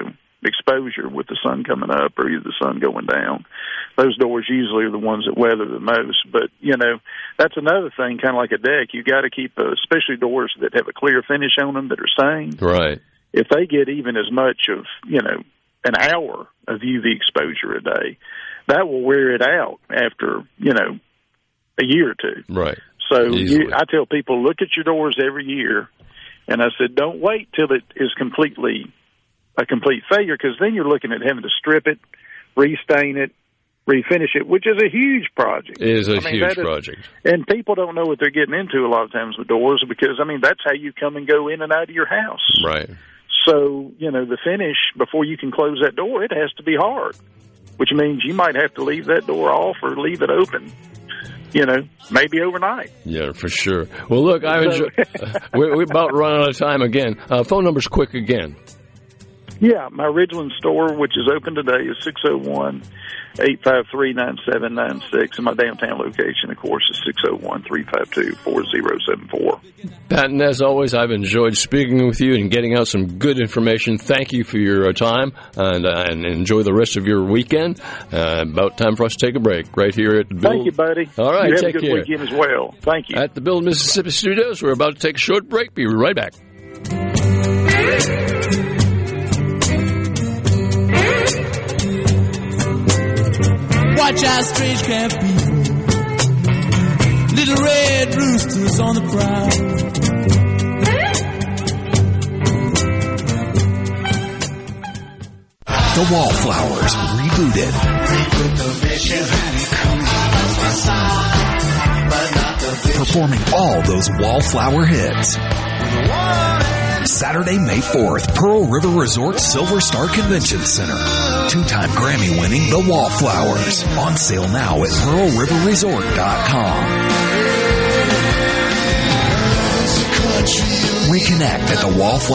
exposure with the sun coming up or either the sun going down. Those doors usually are the ones that weather the most. But, that's another thing, kind of like a deck. You got to keep, especially doors that have a clear finish on them that are stained. Right. If they get even as much of, an hour of UV exposure a day, that will wear it out after, a year or two. Right. So I tell people, look at your doors every year. And I said, don't wait till it is a complete failure, because then you're looking at having to strip it, restain it, refinish it, which is a huge project. It is a huge project. And people don't know what they're getting into a lot of times with doors, because, that's how you come and go in and out of your house. Right. So, the finish, before you can close that door, it has to be hard, which means you might have to leave that door off or leave it open, maybe overnight. Yeah, for sure. Well, look, we're about running out of time again. Phone number's quick again. Yeah, my Ridgeland store, which is open today, is 601-853-9796. And my downtown location, of course, is 601-352-4074. Patton, as always, I've enjoyed speaking with you and getting out some good information. Thank you for your time, and enjoy the rest of your weekend. About time for us to take a break right here at the Build. Thank you, buddy. All right, you take have a good care. weekend as well. Thank you. At the Build Mississippi Studios, we're about to take a short break. Be right back. Watch our strange camp people, little red roosters on the prowl. The Wallflowers rebooted. Performing all those Wallflower hits. Saturday, May 4th, Pearl River Resort Silver Star Convention Center. 2-time Grammy-winning The Wallflowers. On sale now at PearlRiverResort.com. Reconnect at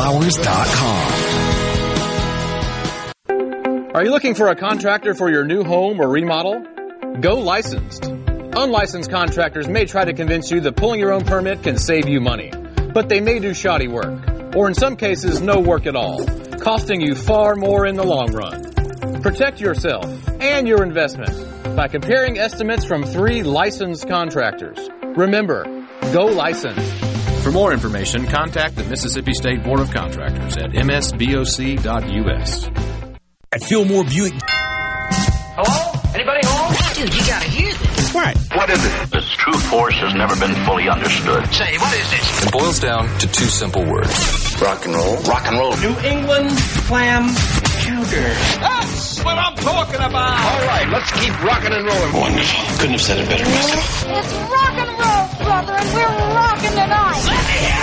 TheWallflowers.com. Are you looking for a contractor for your new home or remodel? Go licensed. Unlicensed contractors may try to convince you that pulling your own permit can save you money, but they may do shoddy work, or in some cases, no work at all, costing you far more in the long run. Protect yourself and your investment by comparing estimates from 3 licensed contractors. Remember, go licensed. For more information, contact the Mississippi State Board of Contractors at msboc.us. At Fillmore Buick. Hello? Anybody home? Dude, you gotta hear this. What is it? Its true force has never been fully understood. Say, what is this? It boils down to 2 simple words. Rock and roll. Rock and roll. New England clam chowder. That's what I'm talking about. All right, let's keep rocking and rolling. Wonderful. Couldn't have said it better myself. It's rock and roll, brother, and we're rocking tonight. Let me hear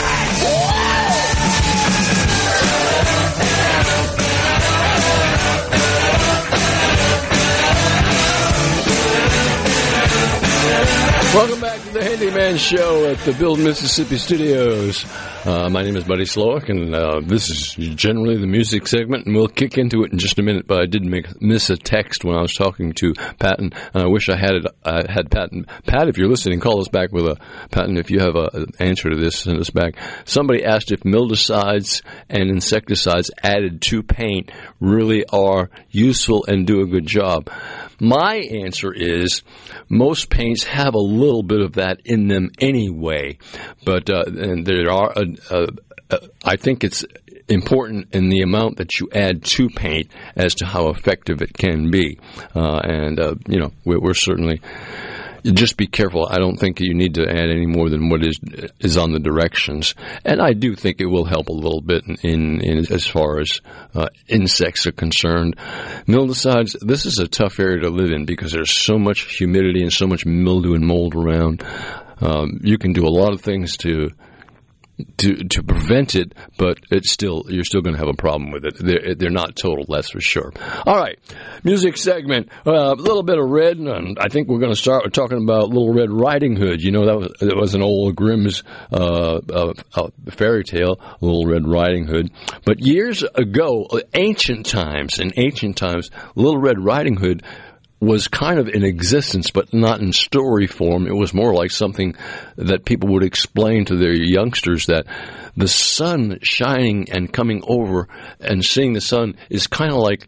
Welcome back to the Handyman Show at the Build Mississippi Studios. My name is Buddy Slowick, and this is generally the music segment, and we'll kick into it in just a minute. But I did miss a text when I was talking to Patton, and I wish I had Patton. Pat, if you're listening, call us back with a Patton. If you have an answer to this, send us back. Somebody asked if mildicides and insecticides added to paint really are useful and do a good job. My answer is most paints have a little bit of that in them anyway, but and there are I think it's important in the amount that you add to paint as to how effective it can be, we're certainly. Just be careful. I don't think you need to add any more than what is on the directions, and I do think it will help a little bit in as far as insects are concerned. Mildicides. This is a tough area to live in because there's so much humidity and so much mildew and mold around. You can do a lot of things to prevent it, but you're still going to have a problem with it. They're not total, that's for sure. All right, music segment. A little bit of Red, and I think we're going to start with talking about Little Red Riding Hood. You know, that was an old Grimm's fairy tale, Little Red Riding Hood. But years ago, in ancient times, Little Red Riding Hood was kind of in existence, but not in story form. It was more like something that people would explain to their youngsters, that the sun shining and coming over and seeing the sun is kind of like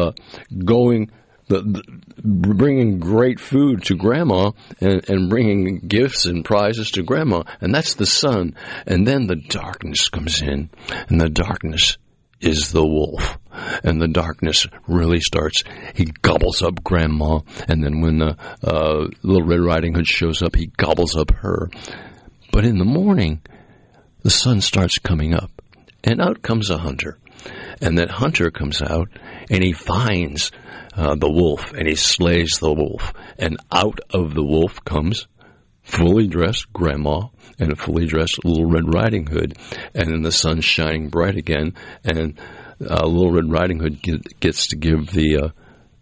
bringing great food to Grandma and bringing gifts and prizes to Grandma, and that's the sun. And then the darkness comes in, and the darkness is the wolf. And the darkness really starts. He gobbles up Grandma, and then when Little Red Riding Hood shows up, he gobbles up her. But in the morning, the sun starts coming up, and out comes a hunter. And that hunter comes out, and he finds the wolf, and he slays the wolf. And out of the wolf comes fully dressed Grandma and a fully dressed Little Red Riding Hood. And then the sun's shining bright again, and Little Red Riding Hood gets to give the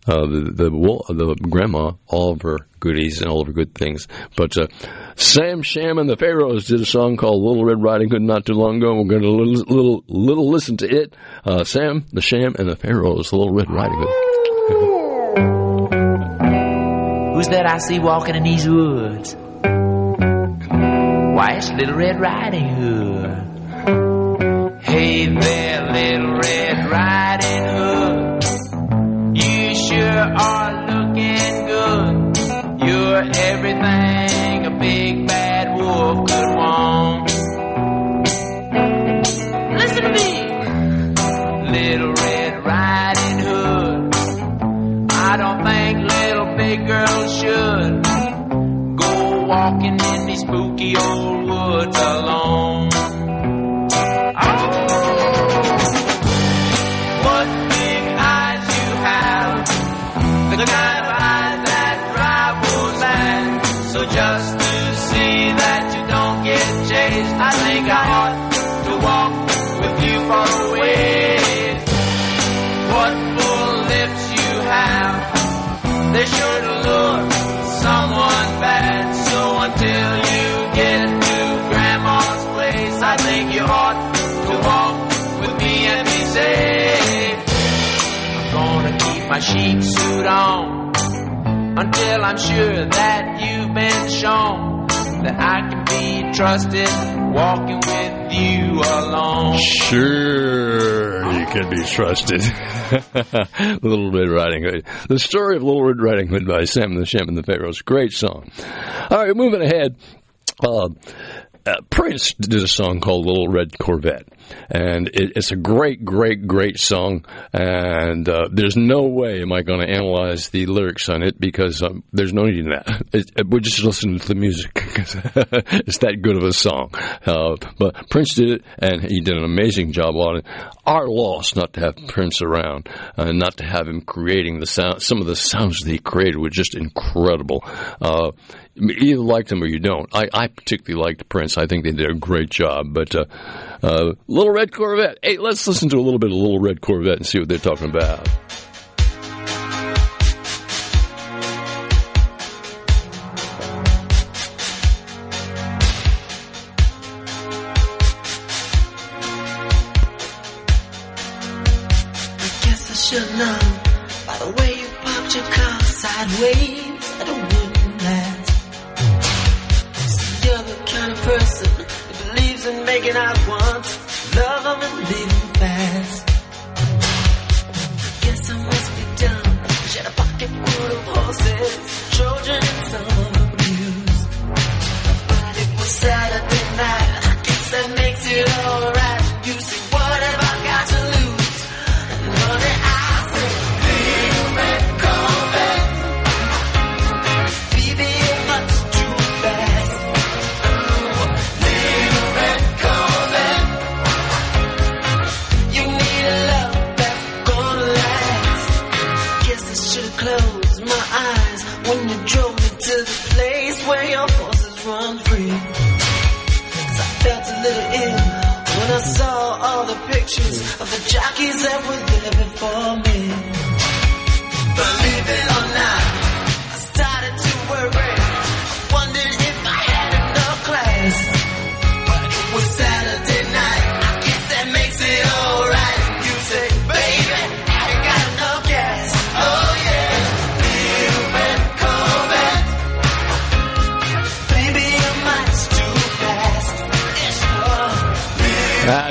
Grandma all of her goodies and all of her good things. But Sam, Sham, and the Pharaohs did a song called Little Red Riding Hood not too long ago. We're going to little listen to it. Sam, the Sham, and the Pharaohs, Little Red Riding Hood. Who's that I see walking in these woods? Why, it's Little Red Riding Hood. Hey there, Little Red Riding Hood, you sure are looking good. You're everything a big bad wolf could want. Listen to me, Little Red Riding Hood, I don't think little big girls should go walking in these spooky old woods alone. The kind of eyes that drive wolves mad. So just to see that you don't get chased, I think I ought to walk with you for a ways. What full lips you have, they sure to lure someone bad. So until you get to Grandma's place, I think you ought to walk with me and be safe. I'm gonna keep my sheep suit on until I'm sure that you've been shown that I can be trusted walking with you alone. Sure, you can be trusted. Little Red Riding Hood. The story of Little Red Riding Hood by Sam the Sham and the Pharaohs. Great song. All right, moving ahead. Prince did a song called Little Red Corvette, and it's a great, great, great song, and there's no way am I going to analyze the lyrics on it, because there's no need in that. We're just listening to the music. It's that good of a song. But Prince did it, and he did an amazing job on it. Our loss not to have Prince around, not to have him creating the sound. Some of the sounds that he created were just incredible. You either liked him or you don't. I particularly liked Prince. I think they did a great job. But Little Red Corvette. Hey, let's listen to a little bit of Little Red Corvette and see what they're talking about. I guess I should know by the way you popped your car sideways that it wouldn't last. You're the kind of person who believes in making out once, love them and leave them fast. Guess I must be dumb. She had a pocket full of horses, Trojan and some of them used. But it was Saturday night, I guess that makes it alright. You see, what have I got to lose? And honey, I say, Little Red Corvette, baby, you're much too fast. Little Red Corvette, you need a love that's gonna last. Guess I should've closed my eyes when you drove me to the place where your horses run free. 'Cause I felt a little ill when I saw all the pictures of the jockeys that were there before me. Believe it or not, I started to worry. I wondered if I had enough class. But it was Saturday night, I guess that makes it alright. You say, baby, I ain't got enough gas. Oh yeah, Little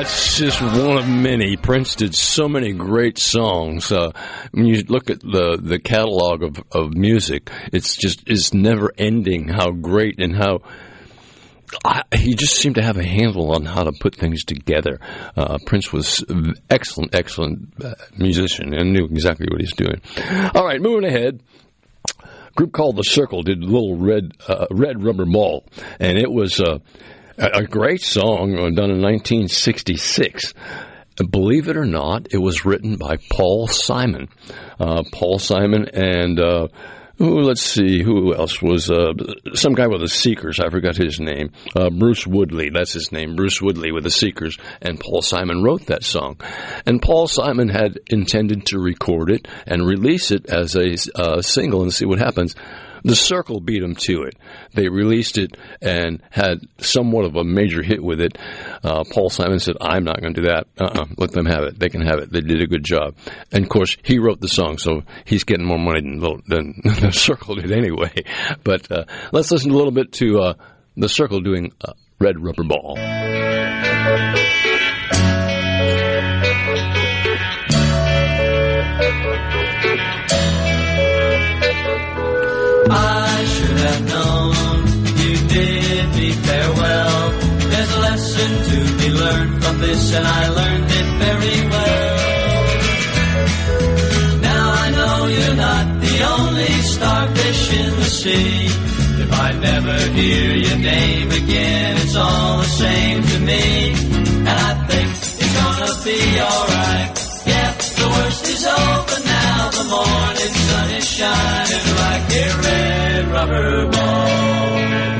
it's just one of many. Prince did so many great songs. When you look at the catalog of music, it's never ending how great and how he just seemed to have a handle on how to put things together. Prince was excellent musician and knew exactly what he's doing. All right, moving ahead. A group called The Circle did Little Red Rubber Ball, and it was a great song done in 1966. Believe it or not, it was written by Paul Simon. Paul Simon and let's see, who else was some guy with the Seekers? I forgot his name. Bruce Woodley, that's his name. Bruce Woodley with the Seekers, and Paul Simon wrote that song. And Paul Simon had intended to record it and release it as a single and see what happens. The Circle beat them to it. They released it and had somewhat of a major hit with it. Paul Simon said, I'm not going to do that. Let them have it. They can have it. They did a good job. And, of course, he wrote the song, so he's getting more money than The Circle did anyway. But let's listen a little bit to The Circle doing Red Rubber Ball. I should have known you did me farewell. There's a lesson to be learned from this, and I learned it very well. Now I know you're not the only starfish in the sea. If I never hear your name again, it's all the same to me. And I think it's gonna be alright. Yeah, the worst is over now. The morning sun is shining like a red rubber ball.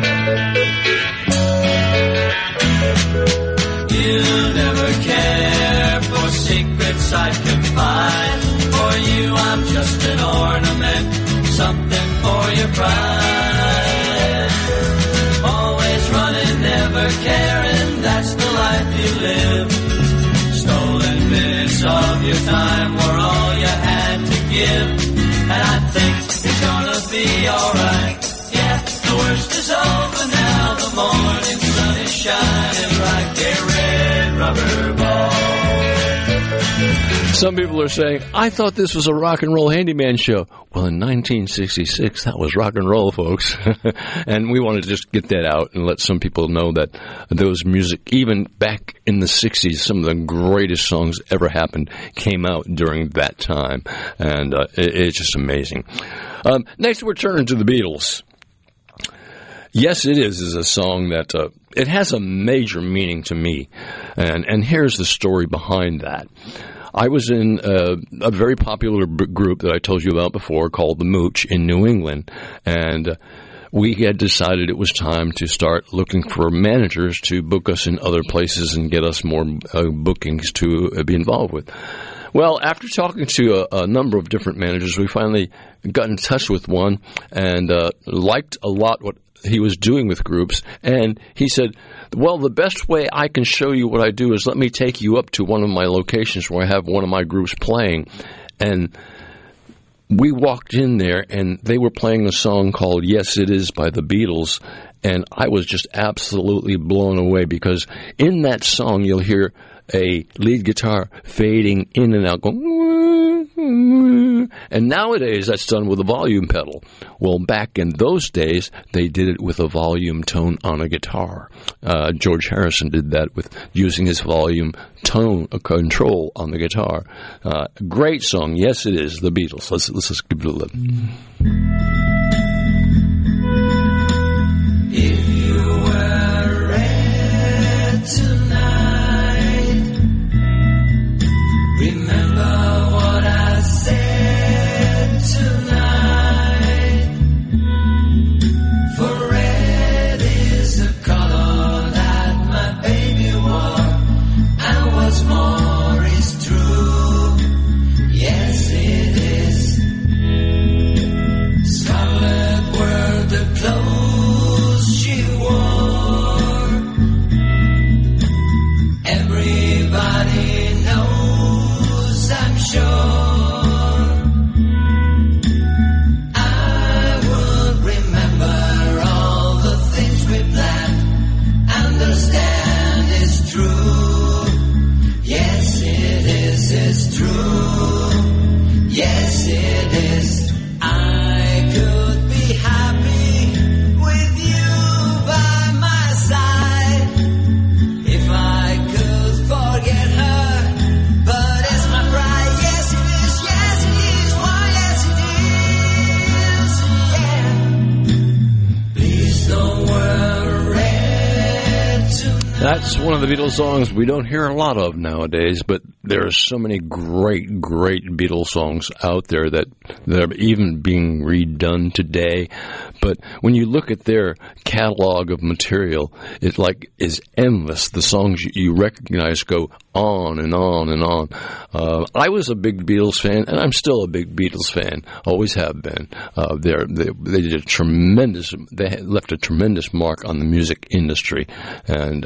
You never care for secrets I confide. For you I'm just an ornament, something for your pride. Always running, never caring, that's the life you live. Stolen minutes of your time were all you had to give. And I think it's gonna be alright. Yeah, the worst is over now. The morning sun is shining like a red rubber ball. Some people are saying, I thought this was a rock and roll handyman show. Well, in 1966, that was rock and roll, folks. And we wanted to just get that out and let some people know that those music, even back in the 60s, some of the greatest songs ever happened came out during that time. And it's just amazing. Next, we're turning to the Beatles. Yes, It Is a song that it has a major meaning to me. And here's the story behind that. I was in a very popular group that I told you about before called The Mooch in New England, and we had decided it was time to start looking for managers to book us in other places and get us more bookings to be involved with. Well, after talking to a number of different managers, we finally got in touch with one and liked a lot what he was doing with groups, and he said, well, the best way I can show you what I do is let me take you up to one of my locations where I have one of my groups playing. And we walked in there, and they were playing a song called Yes, It Is by the Beatles, and I was just absolutely blown away because in that song you'll hear a lead guitar fading in and out, going, and nowadays that's done with a volume pedal. Well, back in those days, they did it with a volume tone on a guitar. George Harrison did that with using his volume tone control on the guitar. Great song. Yes, It Is, the Beatles. Let's just give it a listen. If you were red tonight, remember what I said tonight. For red is the color that my baby wore, and what's more is true. Yes, it is. Sky That's one of the Beatles songs we don't hear a lot of nowadays, but there are so many great, great Beatles songs out there that are even being redone today. But when you look at their catalog of material, it is endless. The songs you recognize go on and on and on. I was a big Beatles fan, and I'm still a big Beatles fan. Always have been. They did they left a tremendous mark on the music industry, and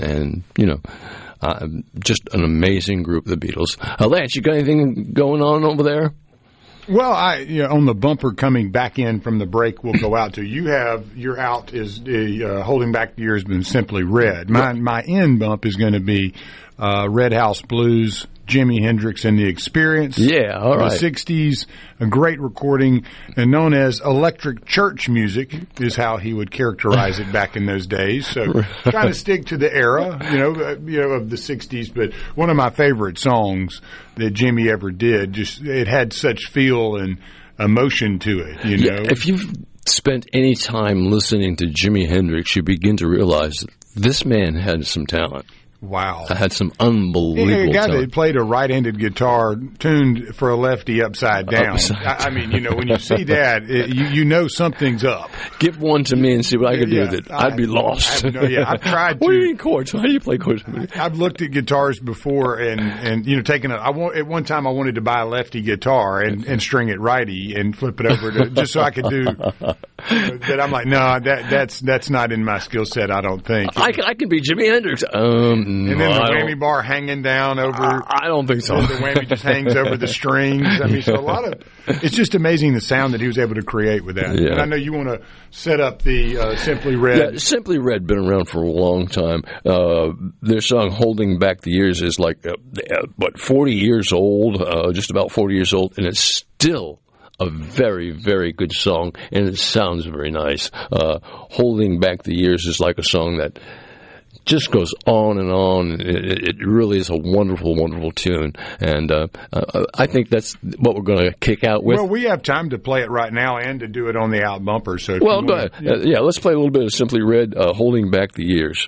just an amazing group, the Beatles. Lance, you got anything going on over there? Well, on the bumper coming back in from the break, we'll go out to. Your out is Holding Back the Years has been Simply Red. My in bump is going to be Red House Blues, Jimi Hendrix and the Experience. Yeah, all right. The 60s, a great recording, and known as electric church music is how he would characterize it back in those days. So trying to stick to the era, of the 60s. But one of my favorite songs that Jimmy ever did, it had such feel and emotion to it, Yeah, if you've spent any time listening to Jimi Hendrix, you begin to realize that this man had some talent. Wow. I had some unbelievable a guy talent. that played a right-handed guitar tuned for a lefty upside down. I mean, when you see that, you know something's up. Give one to me and see what I could do with it. I'd be lost. I've tried to. What do you mean chords? How do you play chords? I've looked at guitars before and taken at one time I wanted to buy a lefty guitar and string it righty and flip it over just so I could do that. I'm like, no, that's not in my skill set, I don't think. I can be Jimi Hendrix. And then the whammy bar hanging down over. I don't think so. The whammy just hangs over the strings. I mean, so it's just amazing the sound that he was able to create with that. Yeah. And I know you want to set up the Simply Red. Yeah, Simply Red been around for a long time. Their song "Holding Back the Years" is 40 years old, just about 40 years old, and it's still a very, very good song, and it sounds very nice. "Holding Back the Years" is like a song that just goes on and on. It really is a wonderful, wonderful tune, and I think that's what we're going to kick out with. Well, we have time to play it right now and to do it on the out bumper. So, go ahead. Yeah, let's play a little bit of Simply Red, "Holding Back the Years."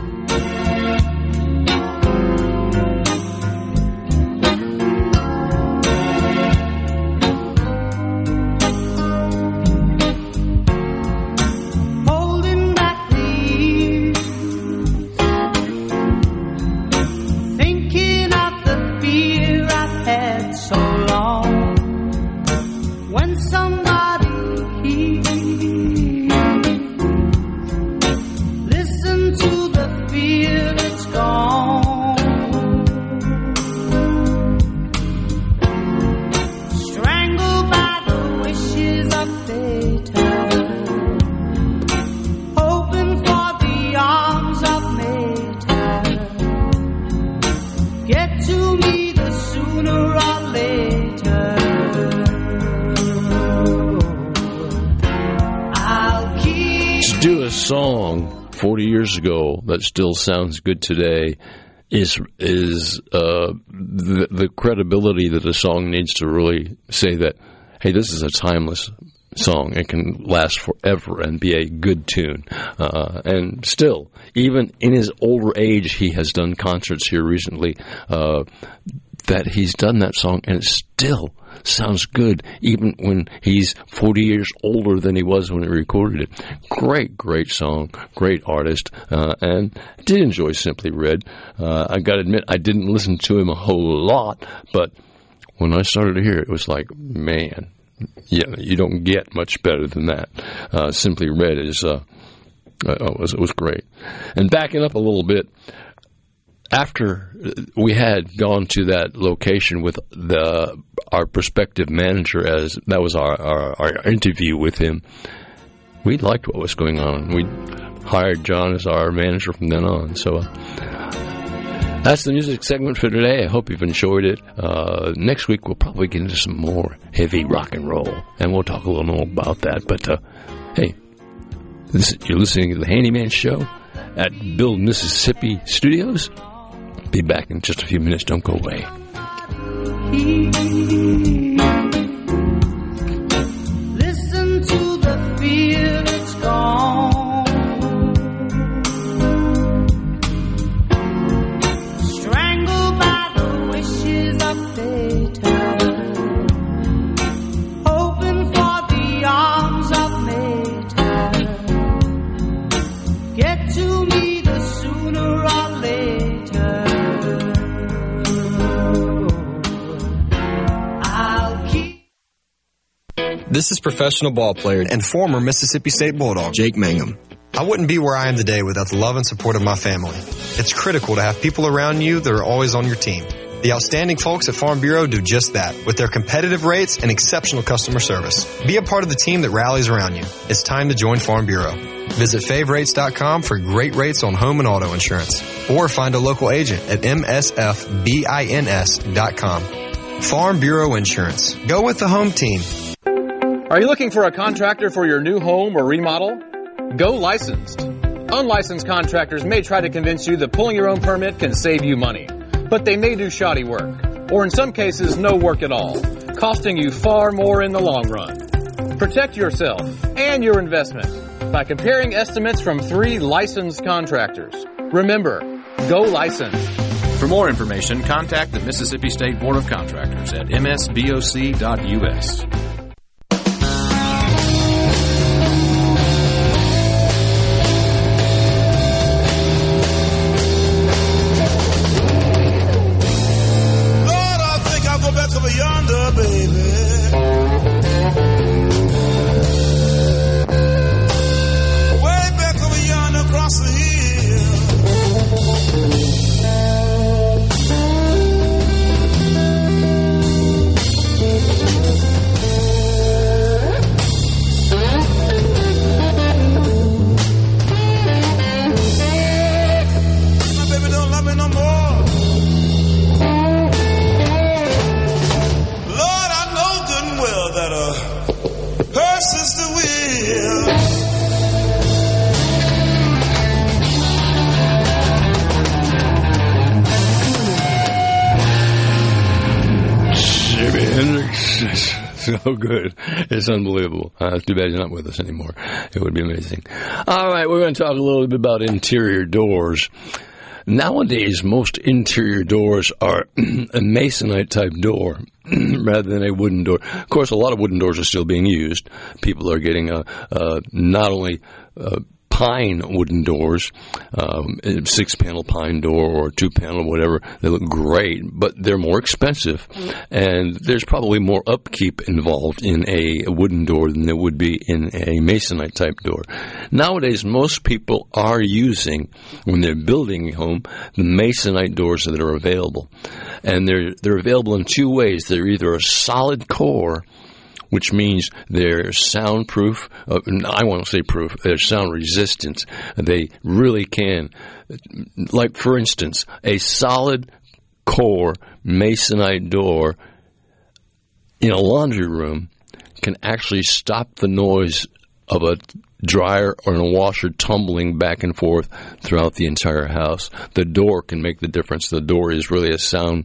Song 40 years ago that still sounds good today is the credibility that a song needs to really say that, hey, this is a timeless song. It can last forever and be a good tune. And still, even in his older age, he has done concerts here recently that he's done that song, and it still sounds good, even when he's 40 years older than he was when he recorded it. Great, great song, great artist, and I did enjoy Simply Red. I got to admit, I didn't listen to him a whole lot, but when I started to hear it, it was like, man, yeah, you don't get much better than that. Simply Red is it was great. And backing up a little bit, after we had gone to that location with our prospective manager, as that was our interview with him, we liked what was going on. We hired John as our manager from then on. So that's the music segment for today. I hope you've enjoyed it. Next week we'll probably get into some more heavy rock and roll, and we'll talk a little more about that. But hey, you're listening to the Handyman Show at Build Mississippi Studios. Be back in just a few minutes. Don't go away. Listen to the feel, it's gone. This is professional ball player and former Mississippi State Bulldog, Jake Mangum. I wouldn't be where I am today without the love and support of my family. It's critical to have people around you that are always on your team. The outstanding folks at Farm Bureau do just that with their competitive rates and exceptional customer service. Be a part of the team that rallies around you. It's time to join Farm Bureau. Visit favrates.com for great rates on home and auto insurance, or find a local agent at msfbins.com. Farm Bureau Insurance. Go with the home team. Are you looking for a contractor for your new home or remodel? Go licensed. Unlicensed contractors may try to convince you that pulling your own permit can save you money, but they may do shoddy work, or in some cases no work at all, costing you far more in the long run. Protect yourself and your investment by comparing estimates from 3 licensed contractors. Remember, go licensed. For more information, contact the Mississippi State Board of Contractors at msboc.us. So good. It's unbelievable. It's too bad he's not with us anymore. It would be amazing. All right, we're going to talk a little bit about interior doors. Nowadays, most interior doors are a masonite type door rather than a wooden door. Of course, a lot of wooden doors are still being used. People are getting not only pine wooden doors, 6-panel pine door or 2-panel, whatever. They look great, but they're more expensive, and there's probably more upkeep involved in a wooden door than there would be in a masonite type door. Nowadays, most people are using, when they're building a home, the masonite doors that are available, and they're available in 2 ways. They're either a solid core, which means they're soundproof. I won't say proof. They're sound resistant. They really can. Like, for instance, a solid core masonite door in a laundry room can actually stop the noise of a dryer or a washer tumbling back and forth throughout the entire house. The door can make the difference. The door is really a sound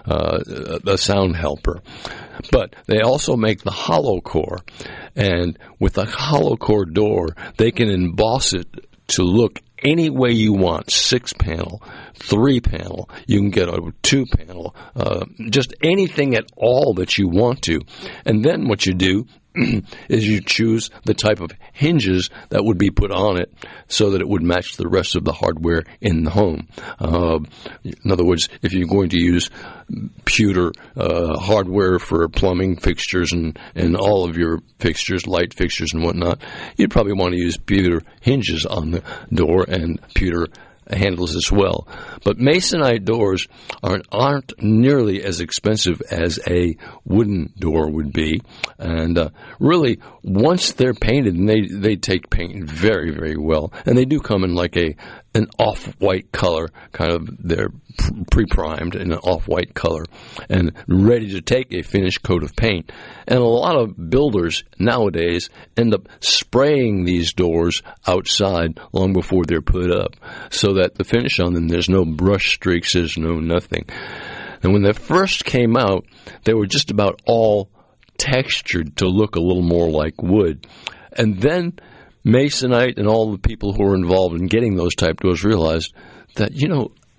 helper. But they also make the hollow core, and with a hollow core door, they can emboss it to look any way you want. 6-panel, 3-panel, you can get a 2-panel, just anything at all that you want to. And then what you do is you choose the type of hinges that would be put on it so that it would match the rest of the hardware in the home. In other words, if you're going to use pewter hardware for plumbing fixtures and all of your fixtures, light fixtures and whatnot, you'd probably want to use pewter hinges on the door and pewter handles as well. But masonite doors aren't nearly as expensive as a wooden door would be. And really, once they're painted, and they take paint very, very well, and they do come in like an off-white color, kind of they're pre-primed in an off-white color and ready to take a finished coat of paint. And a lot of builders nowadays end up spraying these doors outside long before they're put up so that the finish on them, there's no brush streaks, there's no nothing. And when they first came out, they were just about all textured to look a little more like wood. And then Masonite and all the people who were involved in getting those type doors realized that,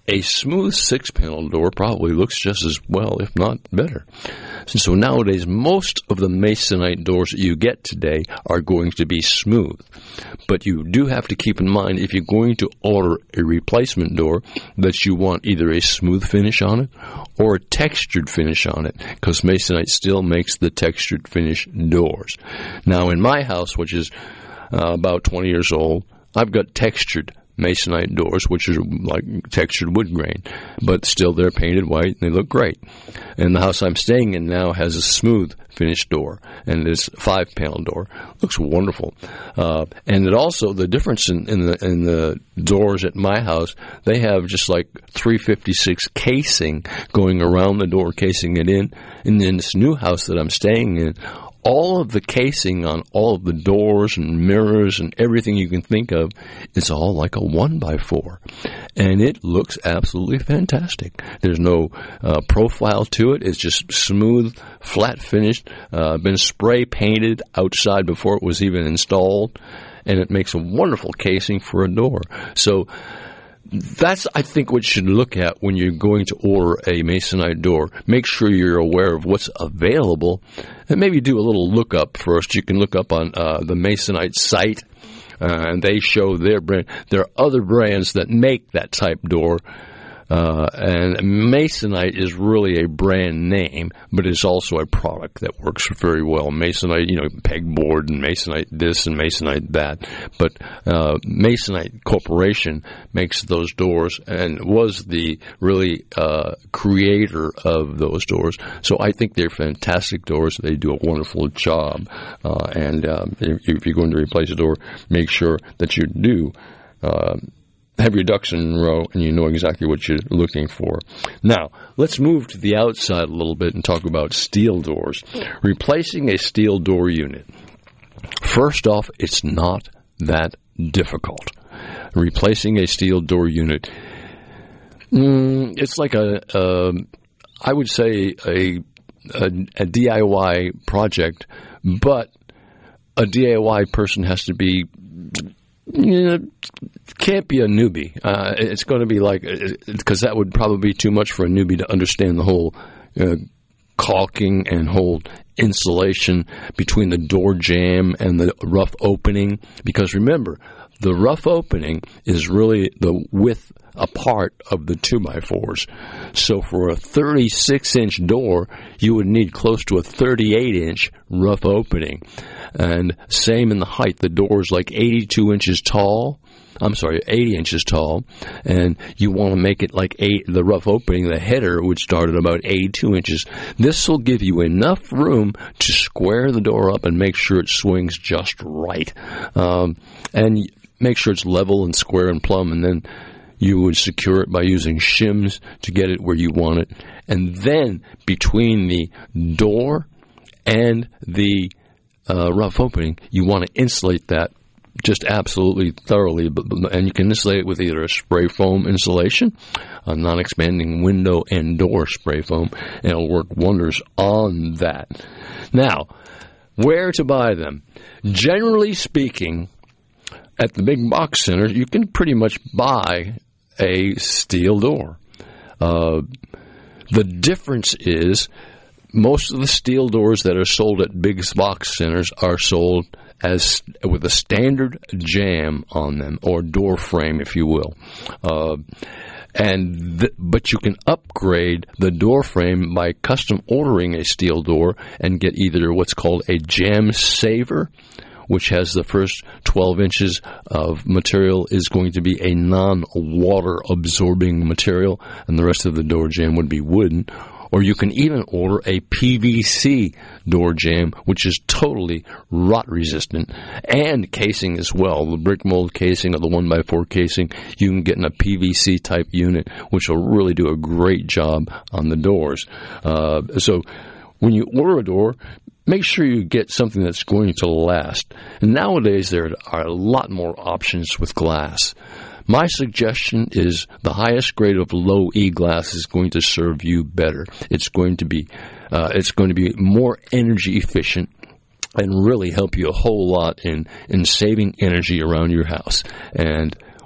a smooth 6-panel door probably looks just as well, if not better. So nowadays, most of the Masonite doors that you get today are going to be smooth. But you do have to keep in mind, if you're going to order a replacement door, that you want either a smooth finish on it or a textured finish on it, because Masonite still makes the textured finish doors. Now, in my house, which is about 20 years old, I've got textured Masonite doors, which are like textured wood grain, but still they're painted white and they look great. And the house I'm staying in now has a smooth finished door, and it's a 5-panel door. Looks wonderful. And it also, the difference in the doors at my house, they have just like 356 casing going around the door, casing it in. And in this new house that I'm staying in, all of the casing on all of the doors and mirrors and everything you can think of, it's all like a 1x4. And it looks absolutely fantastic. There's no profile to it. It's just smooth, flat finished, been spray painted outside before it was even installed. And it makes a wonderful casing for a door. So that's, I think, what you should look at when you're going to order a Masonite door. Make sure you're aware of what's available, and maybe do a little lookup first. You can look up on the Masonite site, and they show their brand. There are other brands that make that type door, and Masonite is really a brand name, but it's also a product that works very well. Masonite, pegboard and Masonite this and Masonite that. But Masonite Corporation makes those doors and was the really creator of those doors. So I think they're fantastic doors. They do a wonderful job. And if you're going to replace a door, make sure that you do have your ducks in a row and you know exactly what you're looking for. Now, let's move to the outside a little bit and talk about steel doors. Replacing a steel door unit. First off, it's not that difficult. Replacing a steel door unit, it's like I would say a DIY project, but a DIY person has to be, can't be a newbie. It's going to be like, because that would probably be too much for a newbie to understand the whole caulking and whole insulation between the door jamb and the rough opening. Because remember, the rough opening is really the width apart of the 2x4s. So for a 36-inch door, you would need close to a 38-inch rough opening. And same in the height. The door is like 80 inches tall, and you want to make it like the rough opening, the header would start at about 82 inches. This will give you enough room to square the door up and make sure it swings just right. And make sure it's level and square and plumb, and then you would secure it by using shims to get it where you want it. And then between the door and the rough opening, you want to insulate that just absolutely thoroughly, and you can insulate it with either a spray foam insulation, a non-expanding window and door spray foam, and it'll work wonders on that. Now, where to buy them? Generally speaking, at the big box centers, you can pretty much buy a steel door. The difference is most of the steel doors that are sold at big box centers are sold as with a standard jamb on them, or door frame, if you will. But you can upgrade the door frame by custom ordering a steel door and get either what's called a jamb saver, which has the first 12 inches of material is going to be a non-water absorbing material, and the rest of the door jamb would be wooden. Or you can even order a PVC door jamb, which is totally rot resistant, and casing as well. The brick mold casing or the 1x4 casing, you can get in a PVC type unit, which will really do a great job on the doors. So when you order a door, make sure you get something that's going to last. And nowadays there are a lot more options with glass. My suggestion is the highest grade of low E glass is going to serve you better. It's going to be more energy efficient and really help you a whole lot in saving energy around your house. And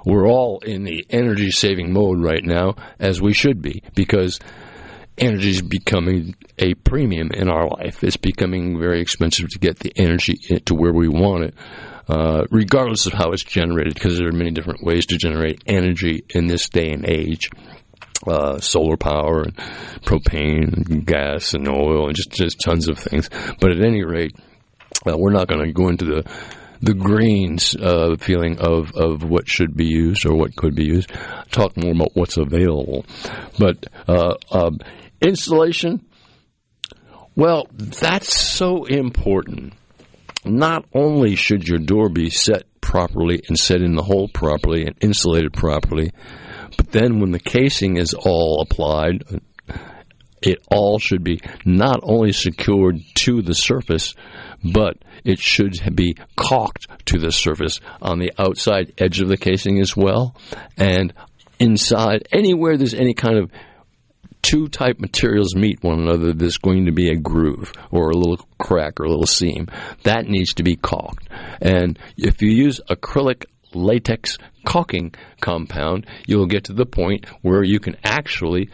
we're all in the energy-saving mode right now, as we should be, because energy is becoming a premium in our life. It's becoming very expensive to get the energy to where we want it, regardless of how it's generated, because there are many different ways to generate energy in this day and age. Solar power, and propane, and gas, and oil, and just tons of things. But at any rate, we're not going to go into the greens feeling of what should be used or what could be used. Talk more about what's available. But insulation, well, that's so important. Not only should your door be set properly and set in the hole properly and insulated properly, but then when the casing is all applied, it all should be not only secured to the surface, but it should be caulked to the surface on the outside edge of the casing as well, and inside, anywhere there's any kind of two type materials meet one another, there's going to be a groove or a little crack or a little seam. That needs to be caulked. And if you use acrylic latex caulking compound, you'll get to the point where you can actually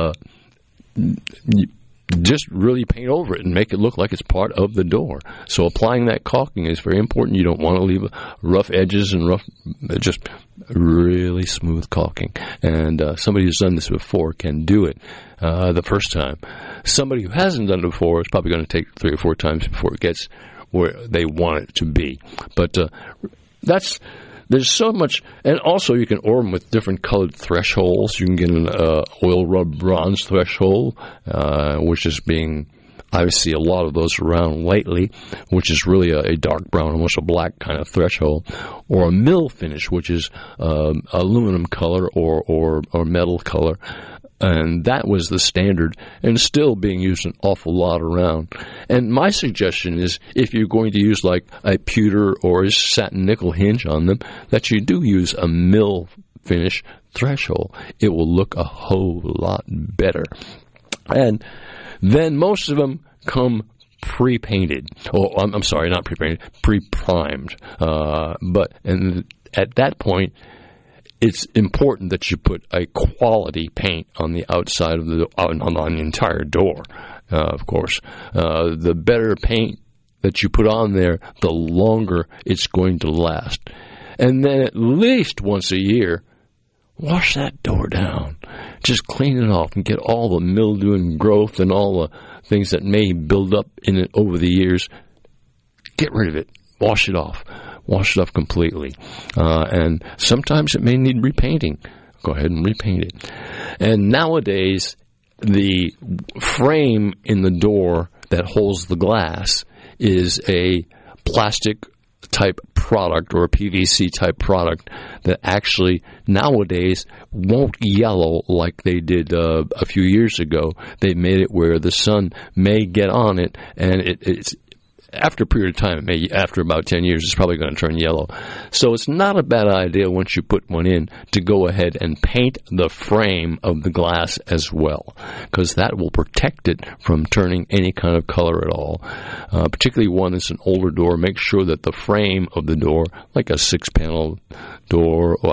just really paint over it and make it look like it's part of the door. So applying that caulking is very important. You don't want to leave rough edges and just really smooth caulking. And somebody who's done this before can do it the first time. Somebody who hasn't done it before is probably going to take 3 or 4 times before it gets where they want it to be. But there's so much, and also you can order them with different colored thresholds. You can get an oil rub bronze threshold, which is I see a lot of those around lately, which is really a dark brown, almost a black kind of threshold, or a mill finish, which is aluminum color or metal color. And that was the standard and still being used an awful lot around. And my suggestion is if you're going to use like a pewter or a satin nickel hinge on them, that you do use a mill finish threshold. It will look a whole lot better. And then most of them come pre-painted. Oh, I'm sorry, not pre-painted, pre-primed. And at that point, it's important that you put a quality paint on the outside of on the entire door, of course. The better paint that you put on there, the longer it's going to last. And then at least once a year, wash that door down. Just clean it off and get all the mildew and growth and all the things that may build up in it over the years. Get rid of it. Wash it off. Wash it off completely. And sometimes it may need repainting. Go ahead and repaint it. And nowadays, the frame in the door that holds the glass is a plastic type product or a PVC type product that actually nowadays won't yellow like they did a few years ago. They made it where the sun may get on it, and it's after a period of time, after about 10 years, it's probably going to turn yellow. So it's not a bad idea once you put one in to go ahead and paint the frame of the glass as well, because that will protect it from turning any kind of color at all. Particularly one that's an older door, make sure that the frame of the door, like a 6-panel door, a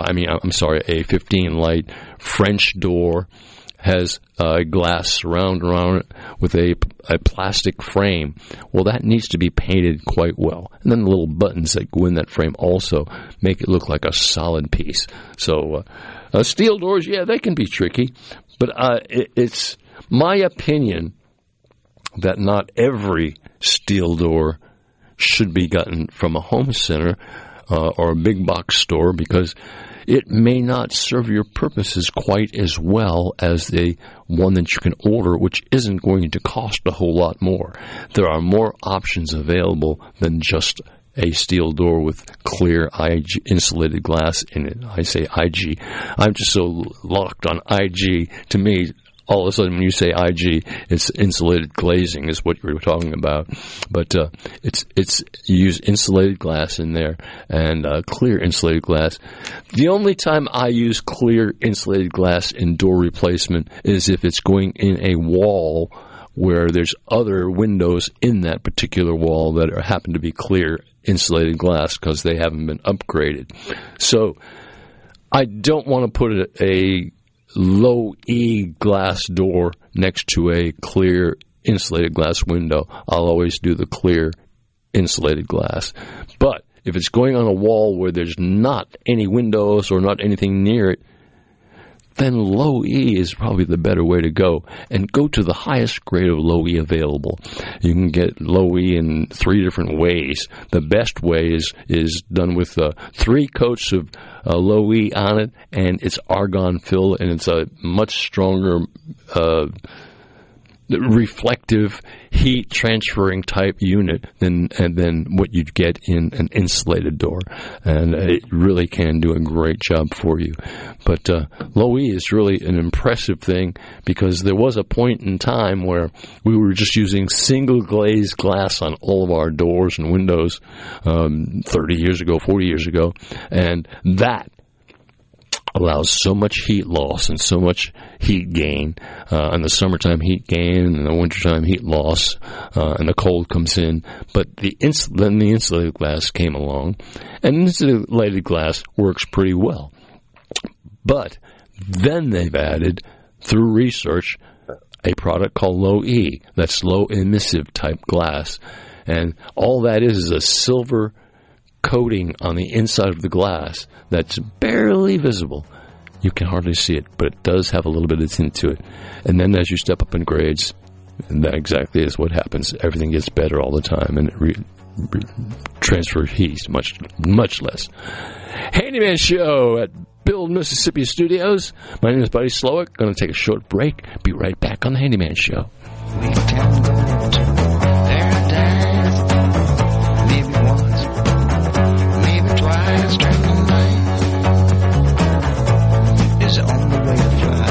15-light French door, has a glass surround around it with a plastic frame. Well, that needs to be painted quite well. And then the little buttons that go in that frame also make it look like a solid piece. So steel doors, yeah, they can be tricky. But it's my opinion that not every steel door should be gotten from a home center or a big box store, because it may not serve your purposes quite as well as the one that you can order, which isn't going to cost a whole lot more. There are more options available than just a steel door with clear IG insulated glass in it. I say IG. I'm just so locked on IG. To me, all of a sudden when you say IG, it's insulated glazing is what you're talking about. But it's you use insulated glass in there and clear insulated glass. The only time I use clear insulated glass in door replacement is if it's going in a wall where there's other windows in that particular wall that happen to be clear insulated glass because they haven't been upgraded. So I don't want to put a low E glass door next to a clear insulated glass window. I'll always do the clear insulated glass. But if it's going on a wall where there's not any windows or not anything near it, then low E is probably the better way to go. And go to the highest grade of low E available. You can get low E in 3 different ways. The best way is done with 3 coats of low E on it, and it's argon filled, and it's a much stronger reflective heat transferring type unit than what you'd get in an insulated door, and it really can do a great job for you. But low E is really an impressive thing, because there was a point in time where we were just using single glazed glass on all of our doors and windows 30 years ago, 40 years ago, and that allows so much heat loss and so much heat gain. In the summertime, heat gain, and in the wintertime, heat loss, and the cold comes in. But then the insulated glass came along, and insulated glass works pretty well. But then they've added, through research, a product called low E. That's low emissive type glass. And all that is a silver coating on the inside of the glass that's barely visible. You can hardly see it, but it does have a little bit of tint to it. And then as you step up in grades, and that exactly is what happens. Everything gets better all the time, and it transfers heat much less. Handyman Show at Build Mississippi Studios. My name is Buddy Slowick. Going to take a short break. Be right back on the Handyman Show. We can go to paradise, maybe once, maybe twice during the night. Is the only way to fly.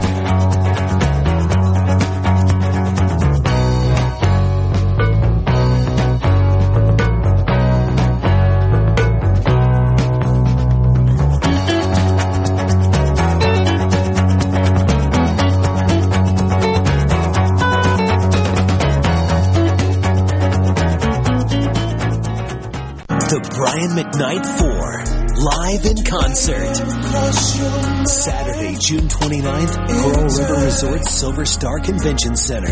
The Brian McKnight 4, live in concert. Saturday, June 29th, Coral River Resort Silver Star Convention Center.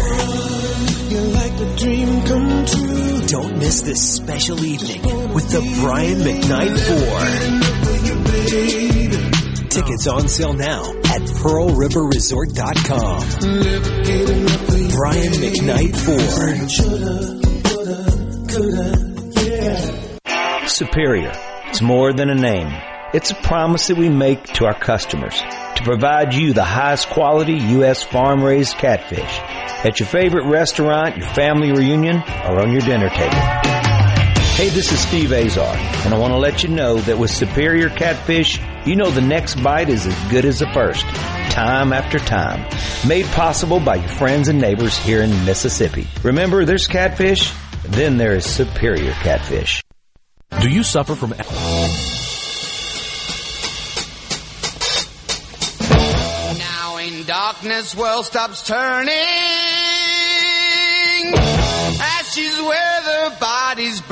Don't miss this special evening with the Brian McKnight 4. Tickets on sale now at PearlRiverResort.com. Brian McKnight 4. Superior. It's more than a name. It's a promise that we make to our customers to provide you the highest quality U.S. farm-raised catfish at your favorite restaurant, your family reunion, or on your dinner table. Hey, this is Steve Azar, and I want to let you know that with Superior Catfish, you know the next bite is as good as the first, time after time. Made possible by your friends and neighbors here in Mississippi. Remember, there's catfish, then there is Superior Catfish. Do you suffer from... Now in darkness, world stops turning. Ashes where the body's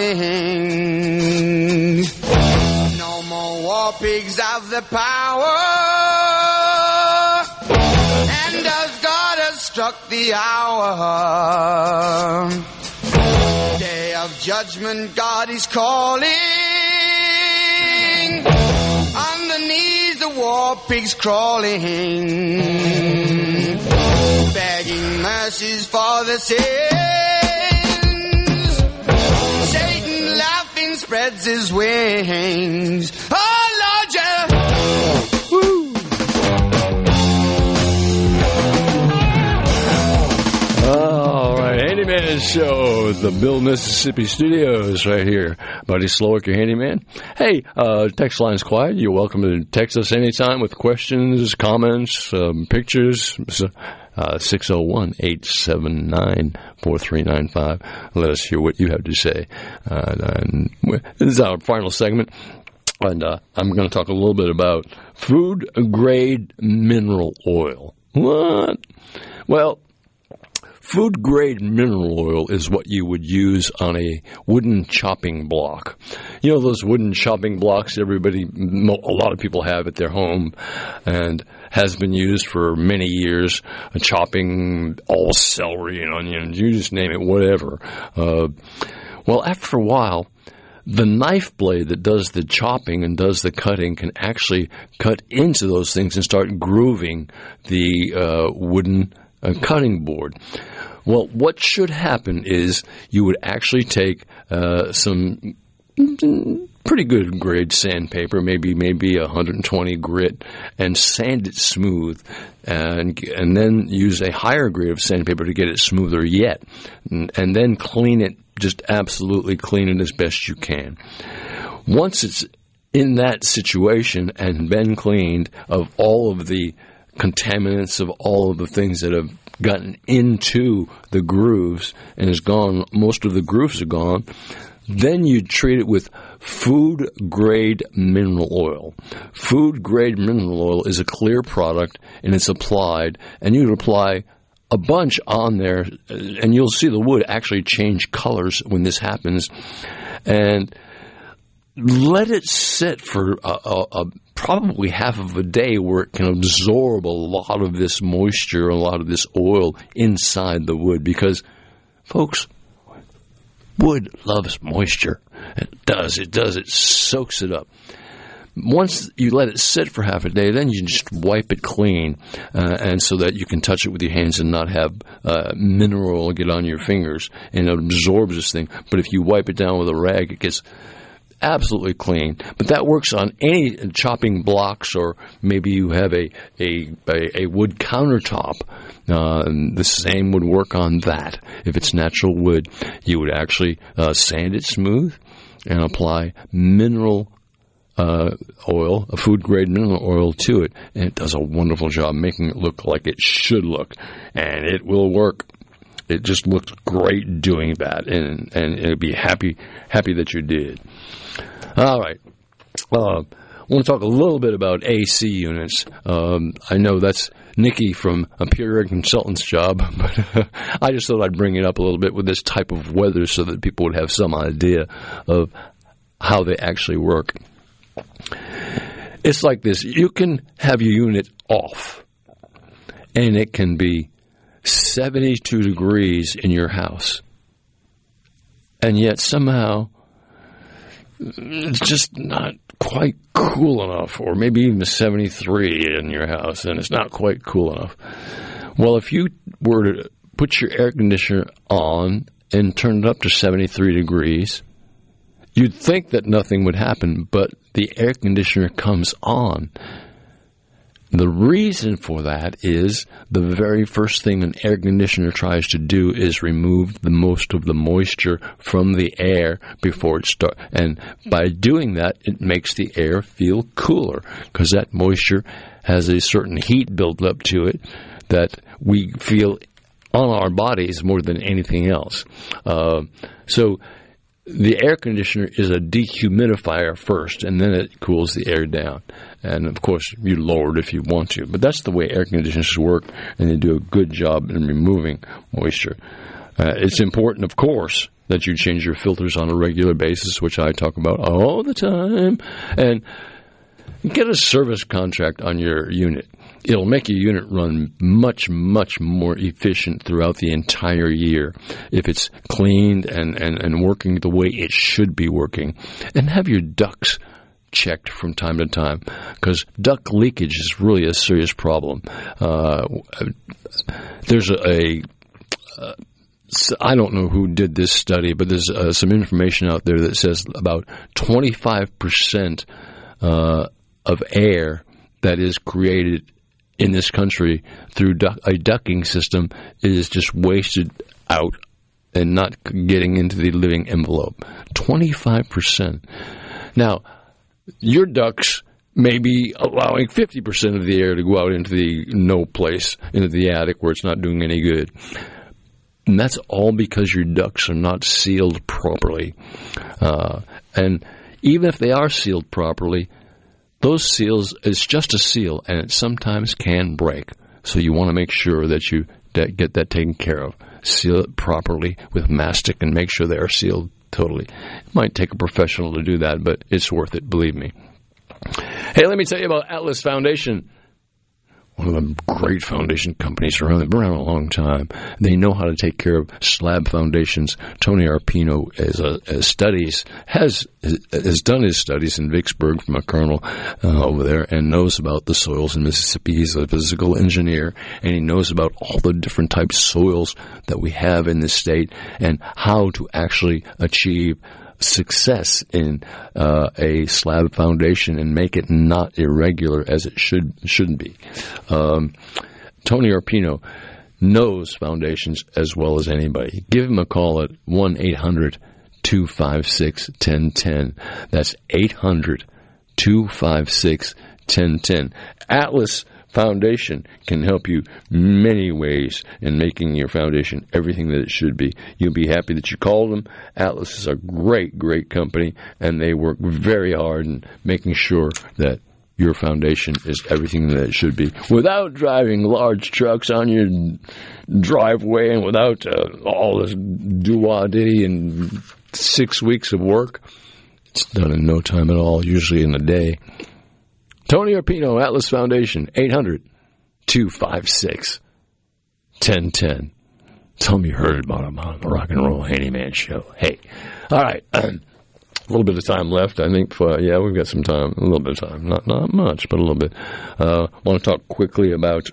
burning. No more war pigs have the power. And as God has struck the hour, day of judgment, God is calling. On the knees, the war pigs crawling, begging mercies for the sins. Satan laughing spreads his wings. Oh Lord, yeah. Woo. All right, Handyman Show, the Build Mississippi Studios right here. Buddy Slowick, your handyman. Hey, text line's quiet. You're welcome to text us anytime with questions, comments, pictures. 601-879-4395. Let us hear what you have to say. And this is our final segment. And I'm going to talk a little bit about food-grade mineral oil. What? Well, Food-grade mineral oil is what you would use on a wooden chopping block. You know those wooden chopping blocks a lot of people have at their home and has been used for many years, chopping all celery and onions, you just name it, whatever. Well, after a while, the knife blade that does the chopping and does the cutting can actually cut into those things and start grooving the wooden cutting board. Well, what should happen is you would actually take some pretty good grade sandpaper, maybe 120 grit, and sand it smooth, and then use a higher grade of sandpaper to get it smoother yet, and then clean it, just absolutely clean it as best you can. Once it's in that situation and been cleaned of all of the contaminants, of all of the things that have gotten into the grooves and is gone, most of the grooves are gone, then you treat it with food-grade mineral oil. Food-grade mineral oil is a clear product, and it's applied, and you can apply a bunch on there, and you'll see the wood actually change colors when this happens. And let it sit for probably half of a day where it can absorb a lot of this moisture, a lot of this oil inside the wood. Because, folks, wood loves moisture. It does. It soaks it up. Once you let it sit for half a day, then you just wipe it clean, and so that you can touch it with your hands and not have mineral oil get on your fingers, and it absorbs this thing. But if you wipe it down with a rag, it gets absolutely clean. But that works on any chopping blocks, or maybe you have a wood countertop. The same would work on that. If it's natural wood, you would actually sand it smooth and apply mineral oil, a food-grade mineral oil to it, and it does a wonderful job making it look like it should look, and it will work. It just looks great doing that, and it'll be happy that you did. All right. I want to talk a little bit about AC units. I know that's Nikki from a Pure Air Consultant's job, but I just thought I'd bring it up a little bit with this type of weather so that people would have some idea of how they actually work. It's like this. You can have your unit off, and it can be 72 degrees in your house, and yet somehow it's just not quite cool enough, or maybe even 73 in your house, and it's not quite cool enough. Well, if you were to put your air conditioner on and turn it up to 73 degrees, you'd think that nothing would happen, but the air conditioner comes on. The reason for that is the very first thing an air conditioner tries to do is remove the most of the moisture from the air before it starts. And by doing that, it makes the air feel cooler because that moisture has a certain heat built up to it that we feel on our bodies more than anything else. So the air conditioner is a dehumidifier first, and then it cools the air down. And, of course, you lower it if you want to. But that's the way air conditioners work, and they do a good job in removing moisture. It's important, of course, that you change your filters on a regular basis, which I talk about all the time. And get a service contract on your unit. It'll make your unit run much, much more efficient throughout the entire year if it's cleaned and working the way it should be working. And have your ducts checked from time to time, because duct leakage is really a serious problem. There's I don't know who did this study, but there's some information out there that says about 25% of air that is created in this country through a ducting system is just wasted out and not getting into the living envelope. 25%. Now, your ducts may be allowing 50% of the air to go out into the no place, into the attic where it's not doing any good. And that's all because your ducts are not sealed properly. And even if they are sealed properly, those seals, it's just a seal, and it sometimes can break. So you want to make sure that you get that taken care of. Seal it properly with mastic and make sure they are sealed totally. It might take a professional to do that, but it's worth it, believe me. Hey, let me tell you about Atlas Foundation. One of the great foundation companies around. They've been around a long time. They know how to take care of slab foundations. Tony Arpino has done his studies in Vicksburg from a colonel over there and knows about the soils in Mississippi. He's a physical engineer, and he knows about all the different types of soils that we have in this state and how to actually achieve success in a slab foundation and make it not irregular as it shouldn't be. Tony Arpino knows foundations as well as anybody. Give him a call at 1-800-256-1010. That's 800-256-1010. Atlas Foundation can help you many ways in making your foundation everything that it should be. You'll be happy that you called them. Atlas is a great, great company, and they work very hard in making sure that your foundation is everything that it should be without driving large trucks on your driveway and without all this doo-wah-diddy and 6 weeks of work. It's done in no time at all, usually in a day. Tony Arpino, Atlas Foundation, 800-256-1010. Tell me you heard about him on the Rock and Roll Handyman Show. Hey, all right, a little bit of time left, I think. We've got some time, a little bit of time. Not much, but a little bit. I want to talk quickly about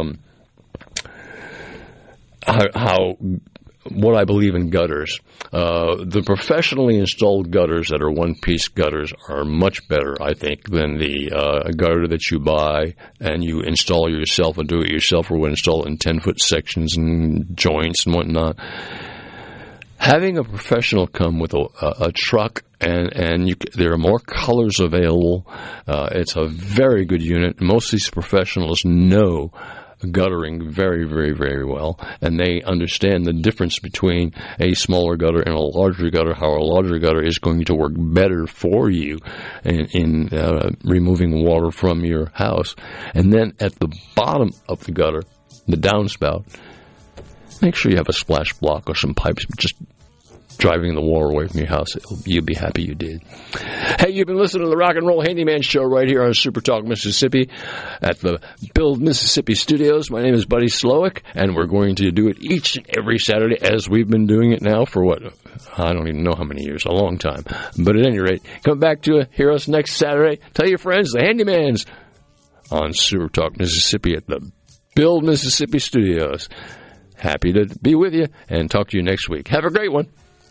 what I believe in gutters. The professionally installed gutters that are one-piece gutters are much better, I think, than the gutter that you buy and you install yourself and do it yourself, or would install it in 10-foot sections and joints and whatnot. Having a professional come with a truck and there are more colors available, it's a very good unit. Most of these professionals know guttering very, very, very well, and they understand the difference between a smaller gutter and a larger gutter, how a larger gutter is going to work better for you in removing water from your house. And then at the bottom of the gutter, the downspout, make sure you have a splash block or some pipes just driving the water away from your house. You'll be happy you did. Hey, you've been listening to the Rock and Roll Handyman Show right here on Super Talk Mississippi at the Build Mississippi Studios. My name is Buddy Slowick, and we're going to do it each and every Saturday as we've been doing it now for I don't even know how many years, a long time. But at any rate, come back to hear us next Saturday. Tell your friends, the Handymans, on Super Talk Mississippi at the Build Mississippi Studios. Happy to be with you and talk to you next week. Have a great one.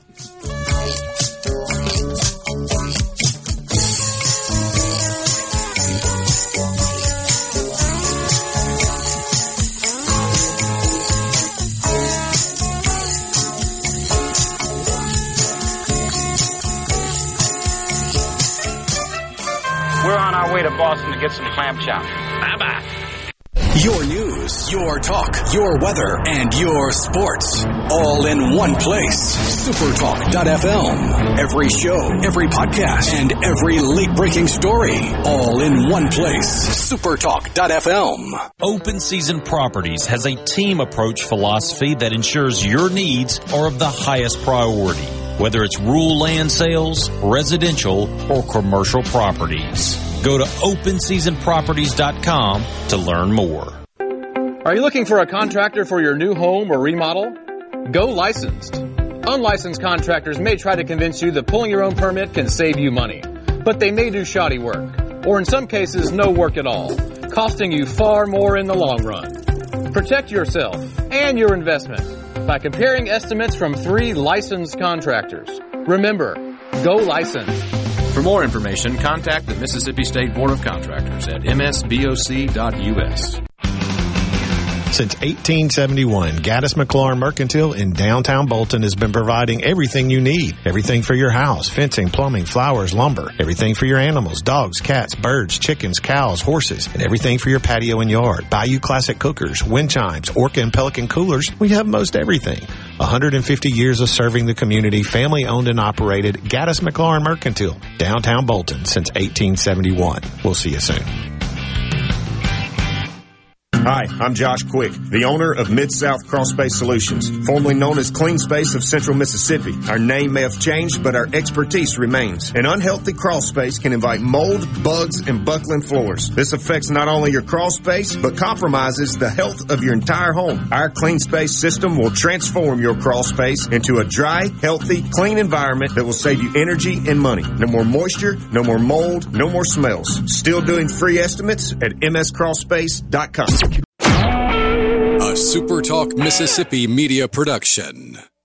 We're on our way to Boston to get some clam chowder. Bye-bye. Your news, your talk, your weather, and your sports. All in one place. Supertalk.fm. Every show, every podcast, and every late-breaking story. All in one place. Supertalk.fm. Open Season Properties has a team approach philosophy that ensures your needs are of the highest priority, whether it's rural land sales, residential, or commercial properties. Go to OpenSeasonProperties.com to learn more. Are you looking for a contractor for your new home or remodel? Go licensed. Unlicensed contractors may try to convince you that pulling your own permit can save you money, but they may do shoddy work, or in some cases no work at all, costing you far more in the long run. Protect yourself and your investment by comparing estimates from 3 licensed contractors. Remember, go licensed. For more information, contact the Mississippi State Board of Contractors at msboc.us. Since 1871, Gaddis McLaurin Mercantile in downtown Bolton has been providing everything you need. Everything for your house, fencing, plumbing, flowers, lumber. Everything for your animals, dogs, cats, birds, chickens, cows, horses. And everything for your patio and yard. Bayou Classic cookers, wind chimes, Orca and Pelican coolers. We have most everything. 150 years of serving the community, family owned and operated. Gaddis McLaurin Mercantile, downtown Bolton since 1871. We'll see you soon. Hi, I'm Josh Quick, the owner of Mid-South Crawl Space Solutions, formerly known as Clean Space of Central Mississippi. Our name may have changed, but our expertise remains. An unhealthy crawl space can invite mold, bugs, and buckling floors. This affects not only your crawl space, but compromises the health of your entire home. Our Clean Space system will transform your crawl space into a dry, healthy, clean environment that will save you energy and money. No more moisture, no more mold, no more smells. Still doing free estimates at mscrawlspace.com. A SuperTalk Mississippi media production.